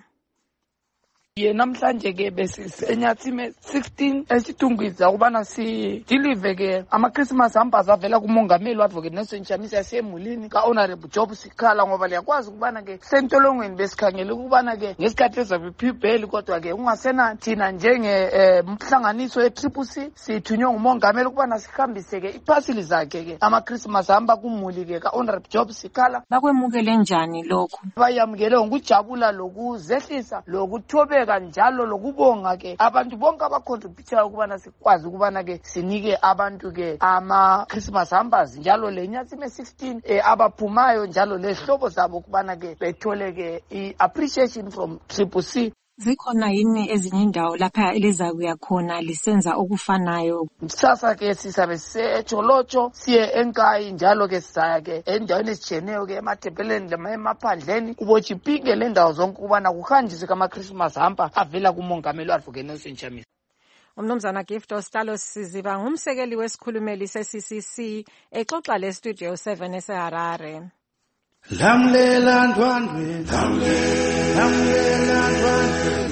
Namhlanje ke besisenyatsime 16 esithungwiza ukubana sidilive ke ama-Christmas hampers avela kumongameli u-Advocate Nelson Chamisa yasemulini ka-Honorable Job Sikhala, ngoba liyakwazi ukubana ke sentolongweni besikhangele ukubana ke ngesikhathi ezabiphi bheli kodwa ke ungasena thina njengemhlanganiso ye-CCC sithunywe ngumongameli ukubana sihambise ke iphasili zakhe ke ama-Christmas hamba kumuli ke ka-Honorable Job Sikhala. Bakwemukele njani lokho? Bayamukele ngokujabula lokuzehlisa lokuthobeka njalo lokubonga ke abantu bonke abacontributayo ukubana sikwazi ukubana ke sinike abantu ke ama-Christmas hampers njalo leNyatsime 16 abaphumayo njalo lehlobo zabo ukubana ke bethole ke i-appreciation from CCC. Zikhona yini ezinye indawo lapha elizakuya khona lisenza okufanayo? Sasa ke sisabe sejolotsho siye enkayi njalo ke sisaya ke endaweni ezitshiyeneyo ke emathempeleni lemaphandleni kubotshipinge le ndawo zonke ukubana kuhanjiswe kama-Christmas hamper avela kumongameli u-Advocate Nelson Chamisa. Umnumzana Gift Ostalos Siziba ngumsekeli wesikhulumeli se-CCC exoxa le-Studio 7 eseHarare. Lamlela ndwandwe, lamlela ndwandwe,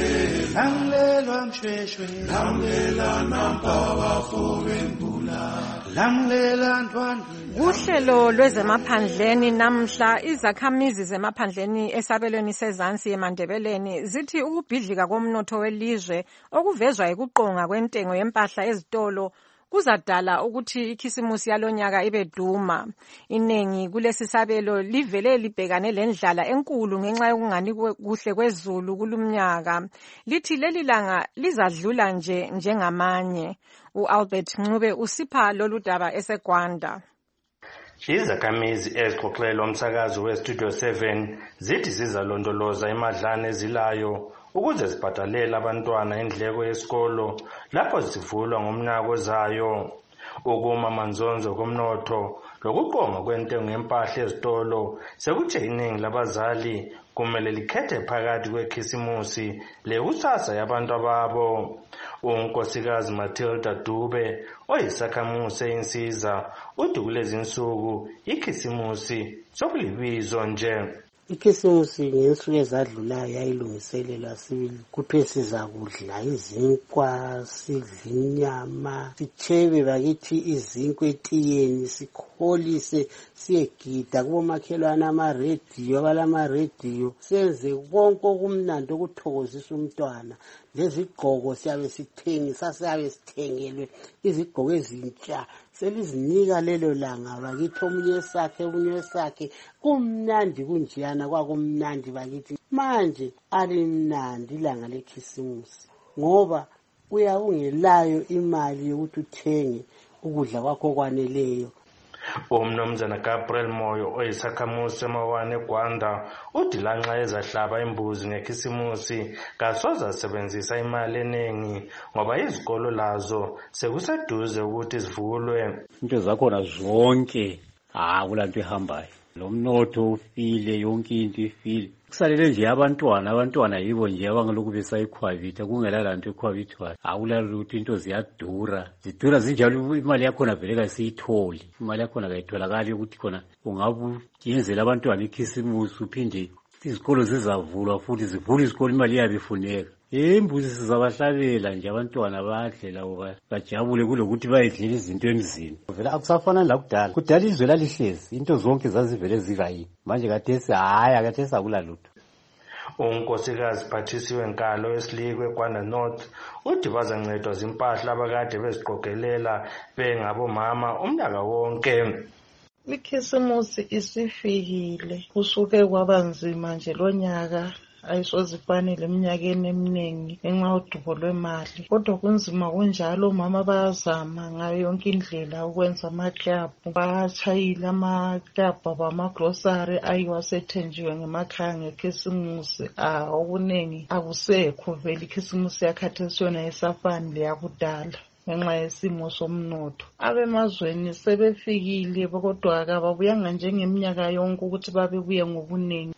lamlela mshweshwe, lamlela nampaba fobembula, lamlela ndwandwe. Uhlelo lwezemaphandleni namhla izakhamizi zemaphandleni esabelweni sezansi eMandebeleni zithi ukubhidlika komnotho welizwe okuvezwa ikuqonga kwentengo yempahla ezitolo kuzadala ukuthi ikhisimusi yalonyaka ibe duma. Inengi kulesi sabelo livele libhekane lendlala enkulu ngenxa yokungani kuhle kwezulu kulumnyaka. Lithi leli langa lizadlula njengamanye. U-Albert Ncube usipha lolu daba eseGwanda. Izakhamizi ezixoxelwa umsakazo we-Studio 7 zithi zizalondoloza imadlana ezilayo ukuze zibhadalele abantwana indleko yesikolo lapho zivulwa ngomnyaka ozayo. Ukuma manzonzo komnotho lokuqonga kwentengo yempahla ezitolo sekuthe iningi labazali kumele likhethe phakathi kwekhisimusi lekusasa yabantu ababo. Unkosikazi Matilda Dube oyisakhamuzi eyinsiza uthi kulezi insuku ikhisimusi sokulibizo nje. Ikhisimusi ngensuku ezadlulayo yayilungiselelwa sibili kuthiwe sizakudla izinkwa, sidle inyama, sitshebe bakithi izinkwa etiyeni, sikholise, siyegida kubomakhelwane amarediyo, abalamaRediyo, senze konke okumnandi okuthokozisa umntwana. Lezigqoko siyabe sithengelwe izigqoko ezintsha selizinika lelo langa bakithi omunye sakhe kumnandi kunjiyana kwakumnandi bakithi. Manje alimnandi ilanga lekhisimusi ngoba uya ungelayo imali yokuthi uthenge ukudla kwakho kwaneleyo. Umnumzana Gabriel Moyo oyisakhamuzi semawane eGwanda uthi lanxa ezahlaba imbuzi ngekhisimusi kasoze asebenzisa imali eningi ngoba izikolo lazo sekuseduze ukuthi zivulwe. Into zakhona zonke akulanto ehambayo, lo mnotho ufile, yonke into ifile. Kusalele nje abantwana yibo nje abangalokhu besayikhwabitha, kungela lanto ekhwabithwayo. Akulalo ukuthi into zidura zinjalo, imali yakhona vele kayisiyitholi, imali yakhona kayitholakali ukuthi khona ungabuyenzela abantwana ikhisimusi uphinde izikolo zizavulwa futhi zivule izikolo imali yabe ifuneka. Imbuzi sizabahlabela nje abantwana badle labo bajabule kulokuthi bayedlela izinto emzini. Vele akusafana lakudala. Kudala izwe lalihlezi, into zonke zazivele zikayini. Manje kathesi akathesi akulalutho. Unkosikazi Patricia Wenkalo wesilikwe eGwanda North uthi bazancedwa zimpahla abakade beziqogelela bengabomama umnyaka wonke. Ikhisimusi isifikile, kusuke kwabanzima nje lo nyaka. Ayisozifanele eminyakeni eminingi ngenxa yodubo lwemali, kodwa kunzima kunjalo. Mama bayazama ngayo yonke indlela ukwenza amaklabhu, batshayile amaklabhu abamagrosari ayiwa sethenjiwe ngemakhaya ngekhisimusi. Okuningi akusekho vele, ikhisimusi yakhathesi yona isafani leyakudala ngenxa yesimo somnotho. Abemazweni sebefikile kodwa kababuyanga njengeminyaka yonke ukuthi babebuye ngobuningi.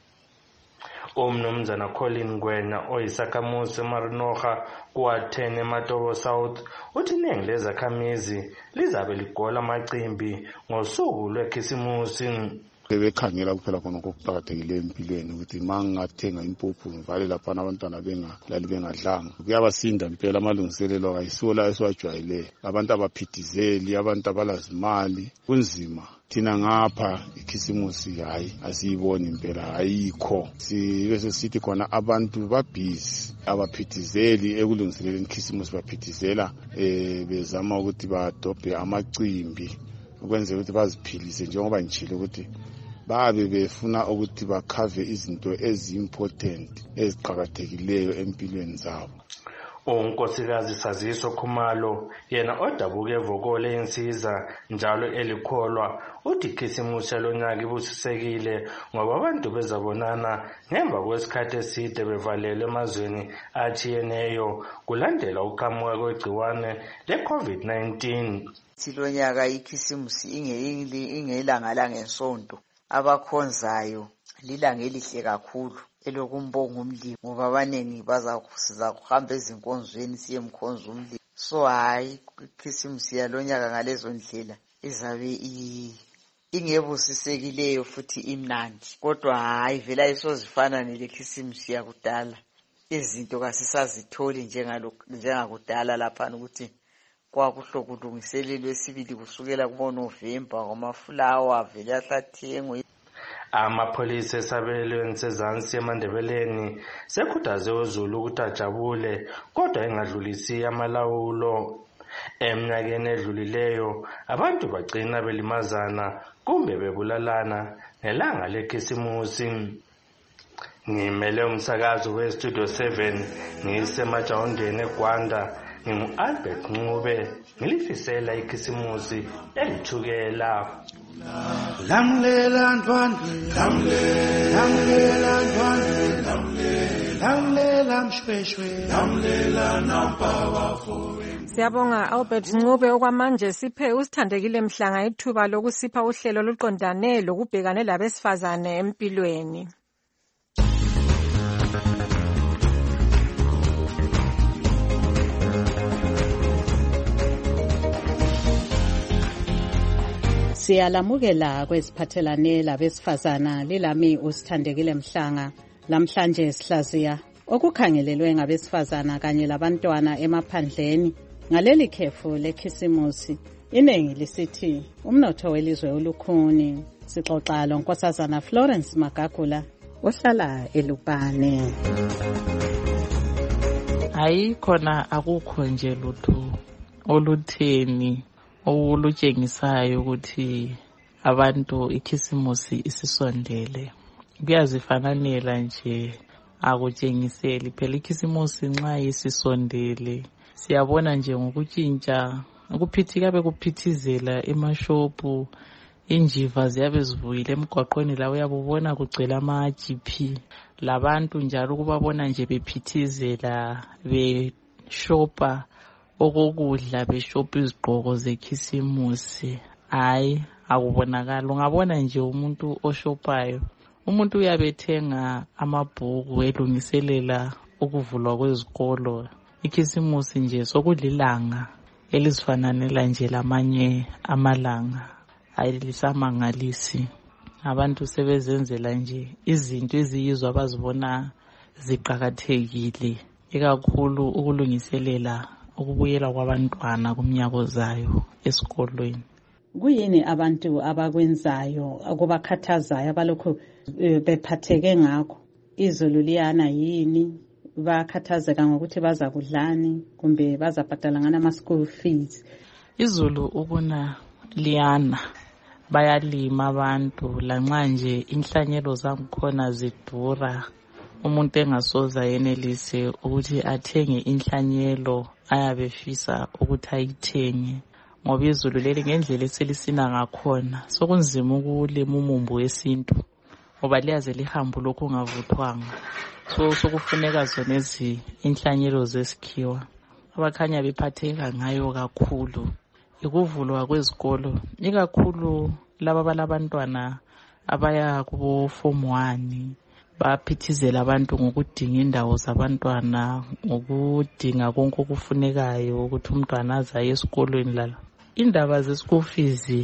Umnumzana Colin Ngwenya oyisakhamuzi eMarinoha kuwa10 eMatobo South uthi iningi lezakhamizi lizabe ligola amacimbi ngosuku lwekhisimusi. Bebekhangela kuphela khona okuqakathekileyo empilweni ukuthi mangathenga impuphu ngivale lapha abantwana bengalali bengadlanga. Kuyabasinda impela amalungiselelo ayisiwo la esiwajwayeleyo. Abantu abaphithizeli, abantu abalazimali, kunzima. Thina ngapha ikhisimusi hayi asiyiboni impela, ayikho. Bese sithi khona abantu babhizi, abaphithizeli ekulungiseleleni ikhisimusi baphithizela bezama ukuthi badobhe amacimbi ukwenzela ukuthi baziphilise, njengoba ngitshilo ukuthi babe befuna ukuthi bakhave izinto ezi-important eziqakathekileyo empilweni zabo. Unkosikazi Saziso Khumalo yena odabuke evokole insiza njalo elikholwa uthi ikhisimusi lonyaka ibusisekile ngoba abantu bezabonana ngemva kwesikhathi eside bevalele emazweni atshiyeneyo kulandela ukuqhamuka kwegciwane le-COVID-19. Silonyaka ikhisimusi ingelanga langesonto, abakhonzayo lilanga elihle kakhulu elokumbonga umlimi ngoba abaningi siza kuhamba ezinkonzweni siye emkhonzo umlimi. So hayi ikhisimusi yalonyaka ngalezo ndlela izabe ingebusisekileyo futhi imnandi, kodwa hayi vele ayisozifana nelekhisimusi yakudala. Izinto kasisazitholi njengakudala lapha ukuthi kwakuhlokulungiselelwe sibili kusukela kuNovember ngomafulawa vele ahlathengwe. Amapholisa esabelweni sezansi eMandebeleni sekhuthaze uZulu ukuthi ajabule kodwa engadlulisi amalawulo. Eminyakeni edlulileyo abantu bagcina belimazana kumbe bebulalana ngelanga lekhisimusi. Ngimele umsakazo weStudio 7 ngisemajawundeni eGwanda, ngingu-Albert Ncube ngilifisela ikhisimusi elithukela. Lamlela ntwandwe, lamlela ntwandwe, lamlela mshweshwe, lamlela nampabafo. Siyabonga Albert Ncube. Okwamanje siphe uSithandekile Mhlanga ithuba lokusipha uhlelo oluqondane lokubhekane labesifazane empilweni. Siyalamukela kweziphathelane labesifazana, lilami uSithandekile Mhlanga. Lamhlanje sihlaziya okukhangelelwe ngabesifazana kanye labantwana emaphandleni ngaleli khefu lekhisimusi. Iningi lisithi umnotho welizwe ulukhuni. Sixoxa loNkosazana Florence Magagula ohlala eLupane. Hayi khona akukho nje lutho olutheni olutshengisayo ukuthi abantu ikhisimusi isisondele. Kuyazifananela nje, akutshengiseli. Phela ikhisimusi nxa isisondele siyabona nje ngokutshintsha ukuphithika bekuphithizela emashopu, injiva ziyabe zivuyile emgwaqweni la uyabe ubona kugcwele ama-GP labantu njalo ukubabona nje bephithizela beshopha okokudla beshopha izigqoko zekhisimusi hayi akubonakala. Ungabona nje umuntu oshophayo, umuntu uyabe ethenga amabhuku elungiselela ukuvulwa kwezikolo. Ikhisimusi nje sokulilanga elizifananela nje lamanye amalanga, ayilisamangalisi. Abantu sebezenzela nje izinto eziyizo abazibona ziqakathekile, ikakhulu ukulungiselela ukubuyela kwabantwana kumnyaka ozayo esikolweni. Kuyini abantu abakwenzayo okubakhathazayo abalokhu bephatheke ngakho? Izulu liyana yini? Bakhathazeka ngokuthi baza kudlani kumbe bazabhadala ngana ama-school fees? Izulu ukuna liyana, bayalima abantu lanxa nje inhlanyelo zangikhona zidura. Umuntu engasoza yenelise ukuthi athenge inhlanyelo ayabe efisa ukuthi ayithenge, ngoba izulu leli ngendlela eselisina ngakhona sokunzima ukulima umumbu wesintu ngoba liyaze lihambe lokhu ungavuthwanga. Sokufuneka zonezi inhlanyelo zesikhiwa. Abakhanya bephatheka ngayo kakhulu ikuvulwa kwezikolo, ikakhulu laba balabantwana abaya kubo form 1 baphithizela abantu ngokudinga indawo zabantwana, ngokudinga konke okufunekayo ukuthi umntwana azaye esikolweni. Lala indaba ze-school fees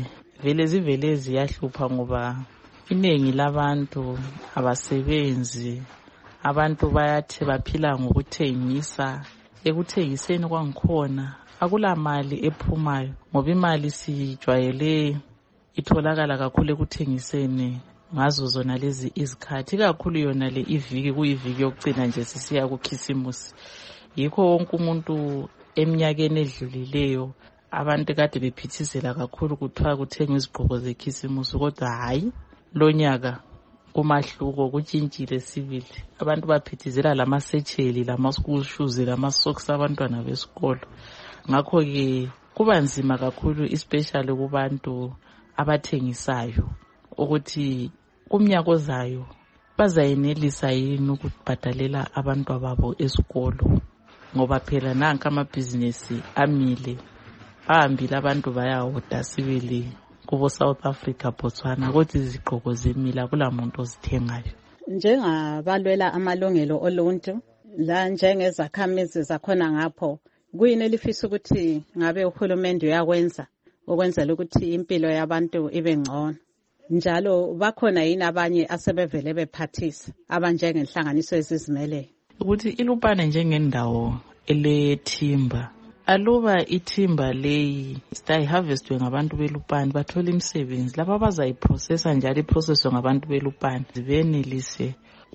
vele ziyahlupha ngoba iningi labantu abasebenzi, abantu bayathi baphila ngokuthengisa. Ekuthengiseni kwangikhona akula mali ephumayo ngoba imali sijwayele itholakala kakhulu ekuthengiseni ngazo zona lezi izikhathi, kakhulu yona le iviki kuyiviki yokucina nje sisiya kukhisimusi. Yikho wonke umuntu eminyakeni edlulileyo abantu kade bephithizela kakhulu kuthiwa kuthenga izigqoko zekhisimusi, kodwa hayi lo nyaka umahluko kutshintshile sibili. Abantu baphithizela lamasetsheli, lama-school shoes, lama-socks abantwana besikolo. Ngakho-ke kuba nzima kakhulu especially kubantu abathengisayo ukuthi kumnyaka ozayo bazayenelisa yini ukubhadalela abantu babo esikolo, ngoba phela nanka amabhizinesi amile, ahambile abantu bayahoda sibili kubo South Africa, Botswana, kodwa izigqoko zimila kula muntu ozithengayo. Njengabalwela amalungelo oluntu la njengezakhamizi zakhona ngapho, kuyini elifisa ukuthi ngabe uhulumende uyakwenza ukwenzela ukuthi impilo yabantu ibe ngcono? Njalo bakhona yini abanye asebevele bephathisa abanjengenhlanganiso ezizimeleyo? Ukuthi iLupane njengendawo elethimba, aluba ithimba leyi harvestwe ngabantu beLupane bathola imisebenzi, laba bazayiprocessa njalo iprocesswe ngabantu beLupane zibenelise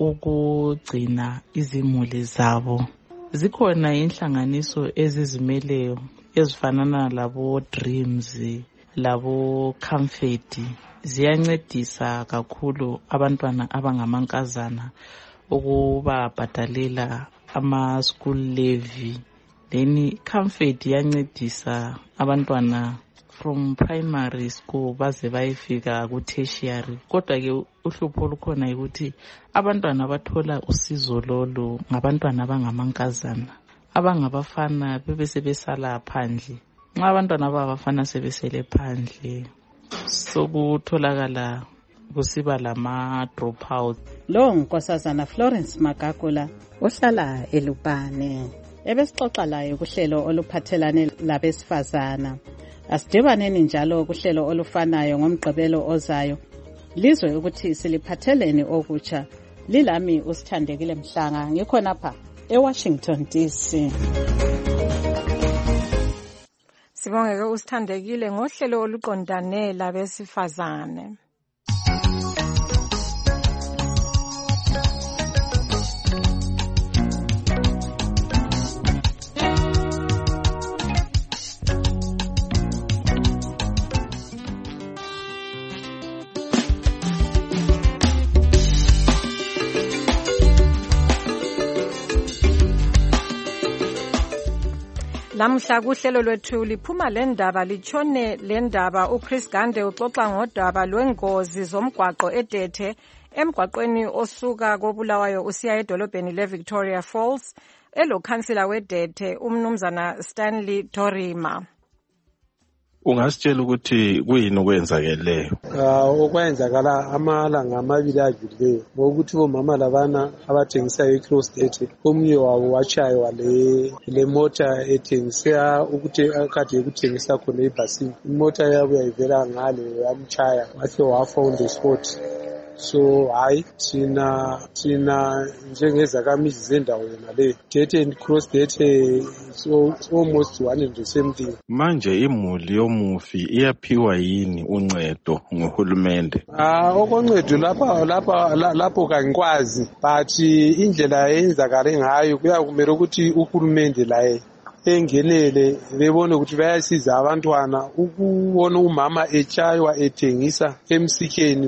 ukugcina izimuli zabo. Zikhona inhlanganiso ezizimeleyo ezifanana labo Dreams, labo Comfort, ziyancedisa kakhulu abantwana abangamankazana ukubabhadalela ama-school levy. Then Comfort yancedisa abantwana from primary school baze bayefika ku-tertiary. Kodwa ke uhlupho olukhona ukuthi abantwana bathola usizo lolu ngabantwana abangamankazana, abangabafana bebesebesala phandle. Nxa abantwana abafana sebesele phandle sokutholakala kusiba lama-dropout. Lo Nkosazana Florence Magagula uhlala eLupane. Ebesixoxa laye kuhlelo oluphathelane labesifazana. Asidibaneni njalo kuhlelo olufanayo ngomgqibelo ozayo. Lizwe ukuthi siliphatheleni okutsha. Lilami uSithandekile Mhlanga, ngikhonapha eWashington DC. Sibongeke uSithandekile ngohlelo oluqondane labesifazane. Lamhla kuhlelo lwethu liphuma lendaba litshone lendaba uChris Gande uxoxa ngodaba lwengozi zomgwaqo eDethe emgwaqweni osuka koBulawayo usiya edolobheni leVictoria Falls elokhansila weDethe umnumzana Stanley Torima. Ungasitshela ukuthi kuyini okwenzakeleyo? Okwenzakala amalanga amabili adlulileyo ngokuthi omama labana abathengisa eCrossgate omunye wabo wachaywa le mota ethengisa ukuthi akade ukuthengisa khona ebhasini. Imota yabo yayivela ngale yamchaya wahle wafa on the spot. So hayi thina njengezakhamizi zendawo yona le Dethe and Crossgate so almost one and the same thing. Manje imuli yomufi iyaphiwa yini uncedo ngohulumende? Okoncedo lapho kangikwazi but indlela eyenzakala ngayo kuyakumele ukuthi uhulumende la engenele bebone ukuthi bayasiza abantwana ukubona umama echaywa ethengisa emsikeni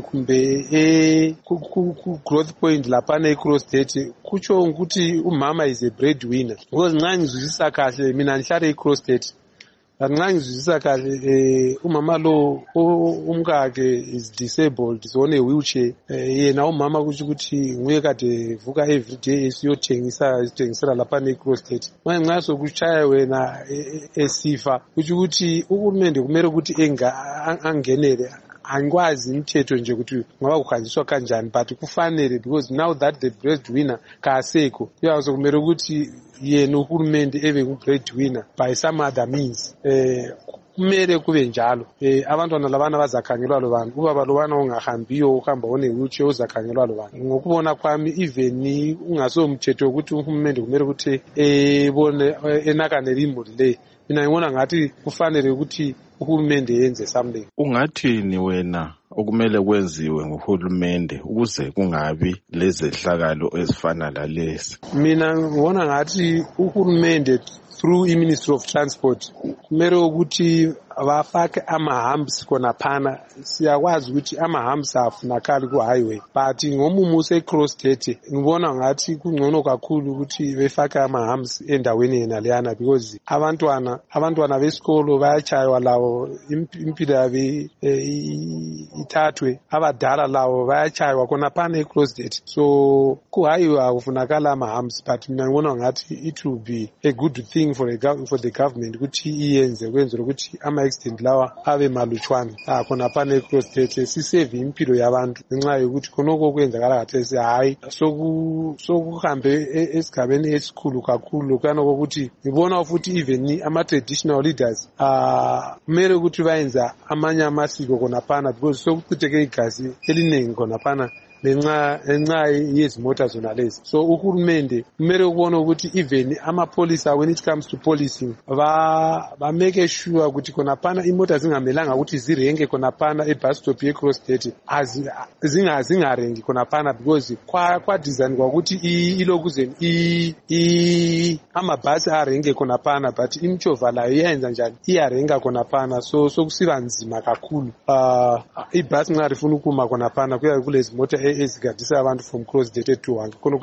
kumbe ku growth point lapha eCrossgate kutsho ukuthi umama is a breadwinner because nxa ngizwisisa kahle mina ngihlala eCrossgate nxa ngizwisisa kahle umama lo umkakhe is disabled is on a wheelchair yena umama kuthi ukuthi nguye kade vuka every day esiyothengisela lapha eCrossgate nxa sokuchaya wena esifa kuthi ukuthi uhulumende kumele ukuthi angenele angikwazi imithetho nje ukuthi ngoba kuhanjiswa kanjani but kufanele because now that the breadwinner kasekho kuyazokumele ukuthi yena uhulumende ebe ku-breadwinner by some other means kumele kube njalo abantwana labana bazakhangelwa lo bantu ubaba lobana ungahambiyo uhamba one-wheelchair uzakhangelwa lo bantu ngokubona kwami even ungasomthetho ukuthi uhulumende kumele ukuthi ebone enakanele imuli le mina ngibona ngathi kufanele ukuthi uhulumende yenze something. Ungathini wena okumele kwenziwe nguhulumende ukuze kungabi lezehlakalo ezifana lalezi? Mina ngibona ngathi uhulumende through iMinistry of Transport kumele ukuthi bafake ama-humps khonaphana siyakwazi ukuthi ama-humps afunakali ku-highway but ngomumo useCrossgate ngibona ngathi kungcono kakhulu ukuthi befake ama-humps endaweni yena leyana because abantwana besikolo bayachaywa lawo impilo yabo ithathwe abadala lawo bayachaywa khonaphana eCrossgate so ku-highway akufunakala ama-humps but mina ngibona ngathi it will be a good thing for the government ukuthi iyenze kwenzela ukuthi ama-accident lawa abe malutshwana khonaphana eCrossgate sisave impilo yabantu ngenxa yokuthi khonoko kwenzakala kathesi hayi sokuhambe esigabeni esikhulu kakhulu kanokuthi ngibona futhi even ama-traditional leaders kumele ukuthi bayenza amanye amasiko khonaphana because sokuchitheke igazi eliningi khonaphana ngenxa yezimota zona lezi so uhulumende kumele ukubona ukuthi even amapolisa when it comes to policing ba make sure ukuthi khonaphana imota zingamelanga ukuthi zirenge khonaphana ebus stop yeCrossgate zingarengi khonaphana because kwa design kwakuthi ilokuzeni amabhasi arenge khonaphana but imchova layo iyenza njani iyarenga khonaphana so kusiba nzima kakhulu ibhasi nxa rifuna ukuma khonaphana kuya kulezi mota ezigadisa abantu from Crossgate to Hwange khona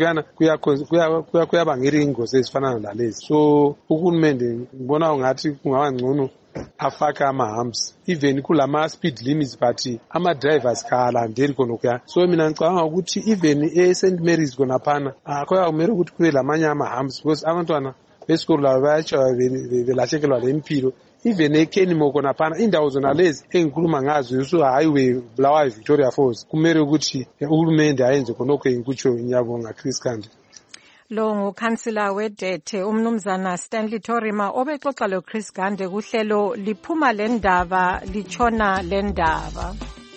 kuyabangela ingozi ezifana nalezi so uhulumende ngibona ngathi kungaba ngcono afaka ama-humps even kulama speed limits but ama-drivers kalandeli khonokuya so mina ngicabanga ukuthi even eSt Mary's khonaphana kuyakumele ukuthi kube lamanye ama-humps because abantwana besikolo labo bayatshaywa belahlekelwa lempilo even eKenimo khonaphana indawo zona lezi engikhuluma ngazo so-highway Bulawayo Victoria Falls kumele ukuthi uhulumende ayenze khonokho engikutsho ngiyabonga Chris Gande. Lo ngukhansila weDethe umnumzana Stanley Torima obexoxa loChris Gande kuhlelo liphuma lendaba litshona lendaba.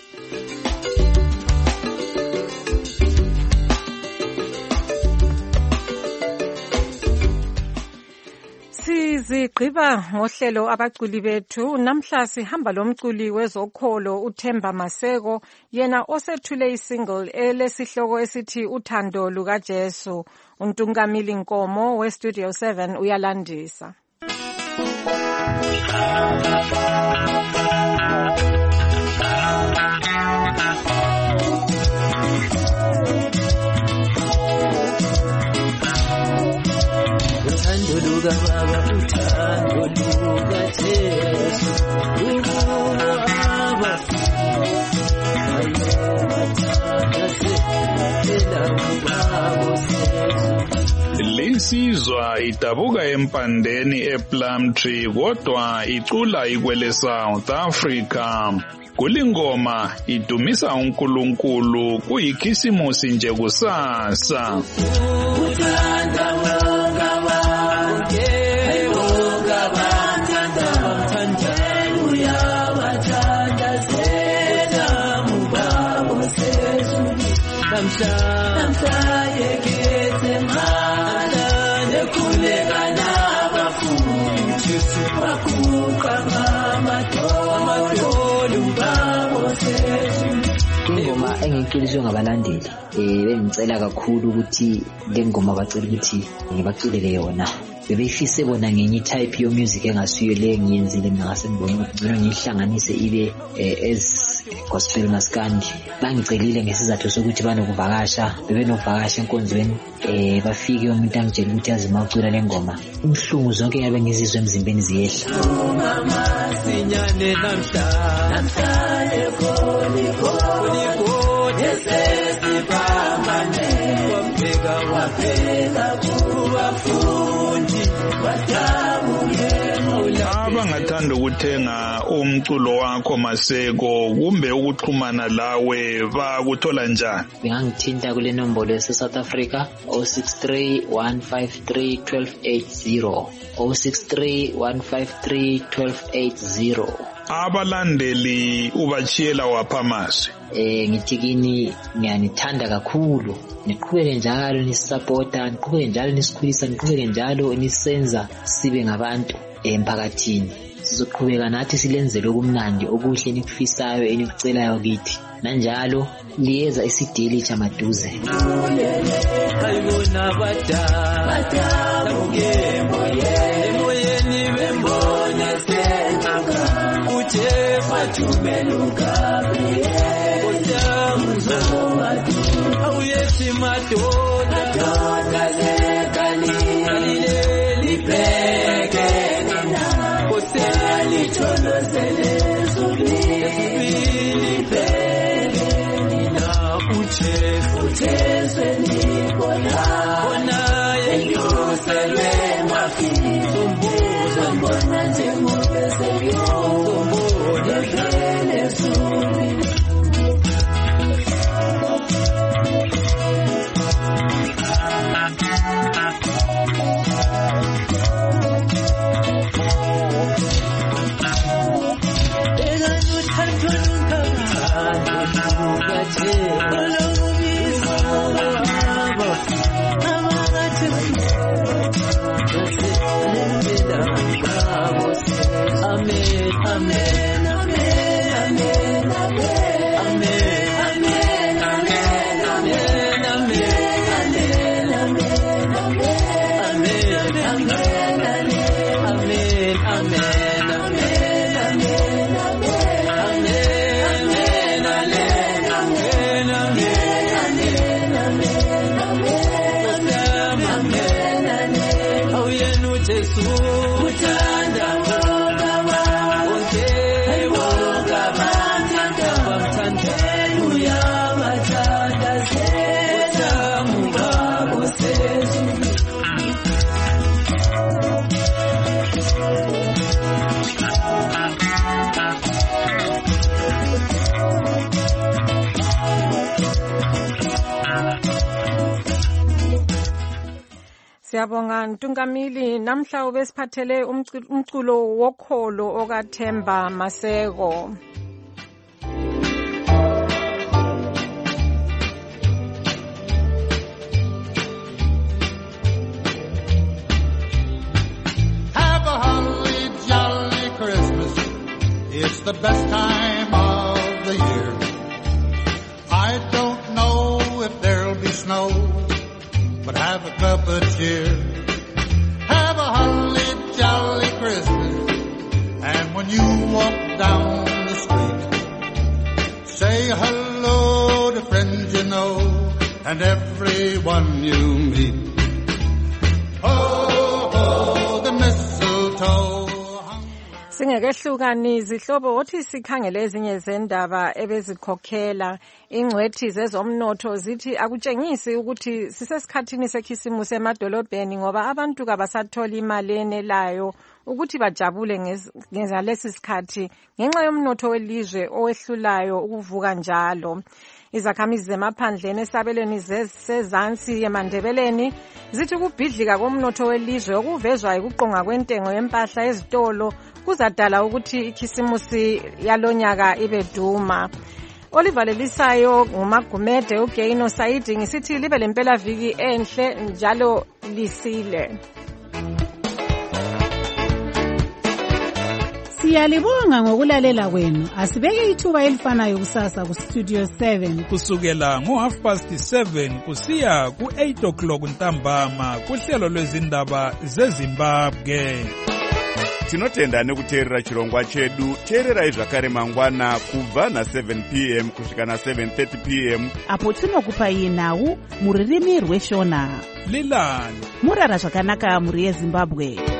Sizigqiba ngohlelo abaculi bethu namhla sihamba lomculi wezokholo uThemba Maseko yena osethule isingle elesihloko esithi uthando luka Jesu uNtungamili Nkomo weStudio 7 uyalandisa. Uthando luka Baba uthando insizwa idabuka empandeni ePlumtree kodwa icula ikwele South Africa. Kulingoma idumisa uNkulunkulu kuyikhisimusi nje kusasa. Ingoma engiyicwiliswe ngabalandeli bengicela kakhulu ukuthi le ngoma bacela ukuthi ngibaculele yona. Bebeyifise bona ngenye type yo music engasiyo le ngiyenzile mina ngasengibona ngcono ngihlanganise ibe as gospel maskandi. Bangicelile ngesizathu sokuthi banokuvakasha, bebenokuvakasha enkonzweni bafike umuntu angitshela ukuthi azima ucula le ngoma. Inhlungu zonke ngabe ngizizwe emzimbeni ziyehla. Sinyane namhlanje abangathanda ukuthenga umculo wakho Maseko kumbe ukuxhumana lawe bakuthola njani? Ngangithinta kule nombolo yase South Africa 0631531280 0631531280. Abalandeli ubachiyela wapha amazwi? Ngithi kini ngiyanithanda kakhulu, niqhubeke njalo nisupporta, niqhubeke njalo nisikhulisa, niqhubeke njalo nisenza sibe ngabantu emphakathini. Sizoqhubeka nathi silenzele okumnandi okuhle nikufisayo enikucelayo kithi, nanjalo liyeza isideli chamaduze. Ayibona badala emoyeni bembona senaka uthe fathumeluka utamuzomatu awuyethi madoda zekalile libheke koseli tholozele zubili bheke nina uthezwe nikona yenyuselwe mafito mbuzo mbona njengobeseyo mbona vele zubili. Siyabonga Ntungamili, namhla ubesiphathele umculo wokholo okaThemba Maseko. Have a holly jolly Christmas. It's the best time of the year. I don't know if there'll be snow, but have a cup of cheer. Have a holly jolly Christmas, and when you walk down the street, say hello to friends you know and everyone you meet. Oh, oh, the mistletoe. Singekehlukani zihlobo othi sikhangele ezinye zendaba ebezikhokhela ingcwethi zezomnotho zithi akutshengisi ukuthi sisesikhathini sekhisimusi emadolobheni ngoba abantu kabasathola imali enelayo ukuthi bajabule ngalesi sikhathi ngenxa yomnotho welizwe owehlulayo ukuvuka njalo. Izakhamizi zemaphandleni esabelweni sezansi emandebeleni zithi ukubhidlika komnotho welizwe okuvezwa ukuqonga kwentengo yempahla ezitolo kuzadala ukuthi ikhisimusi yalonyaka ibe duma. Oliver Lelisayo ngumagumede uGeino Saidi ngisithi libe lempela viki enhle njalo lisile. Siyalibonga ngokulalela kwenu. Asibeke ithuba elifanayo kusasa ku Studio 7 kusukela ngo7:30 kusiya ku8:00 ntambama kuhlelo lwezindaba zeZimbabwe. Tinotenda nekuteerera chirongwa chedu. Teererai zvakare mangwana kubva na7 p.m. kusvika na7:30 p.m. apo tinokupai nhau muririmi rweshona. Lilani murara zvakanaka muri yeZimbabwe.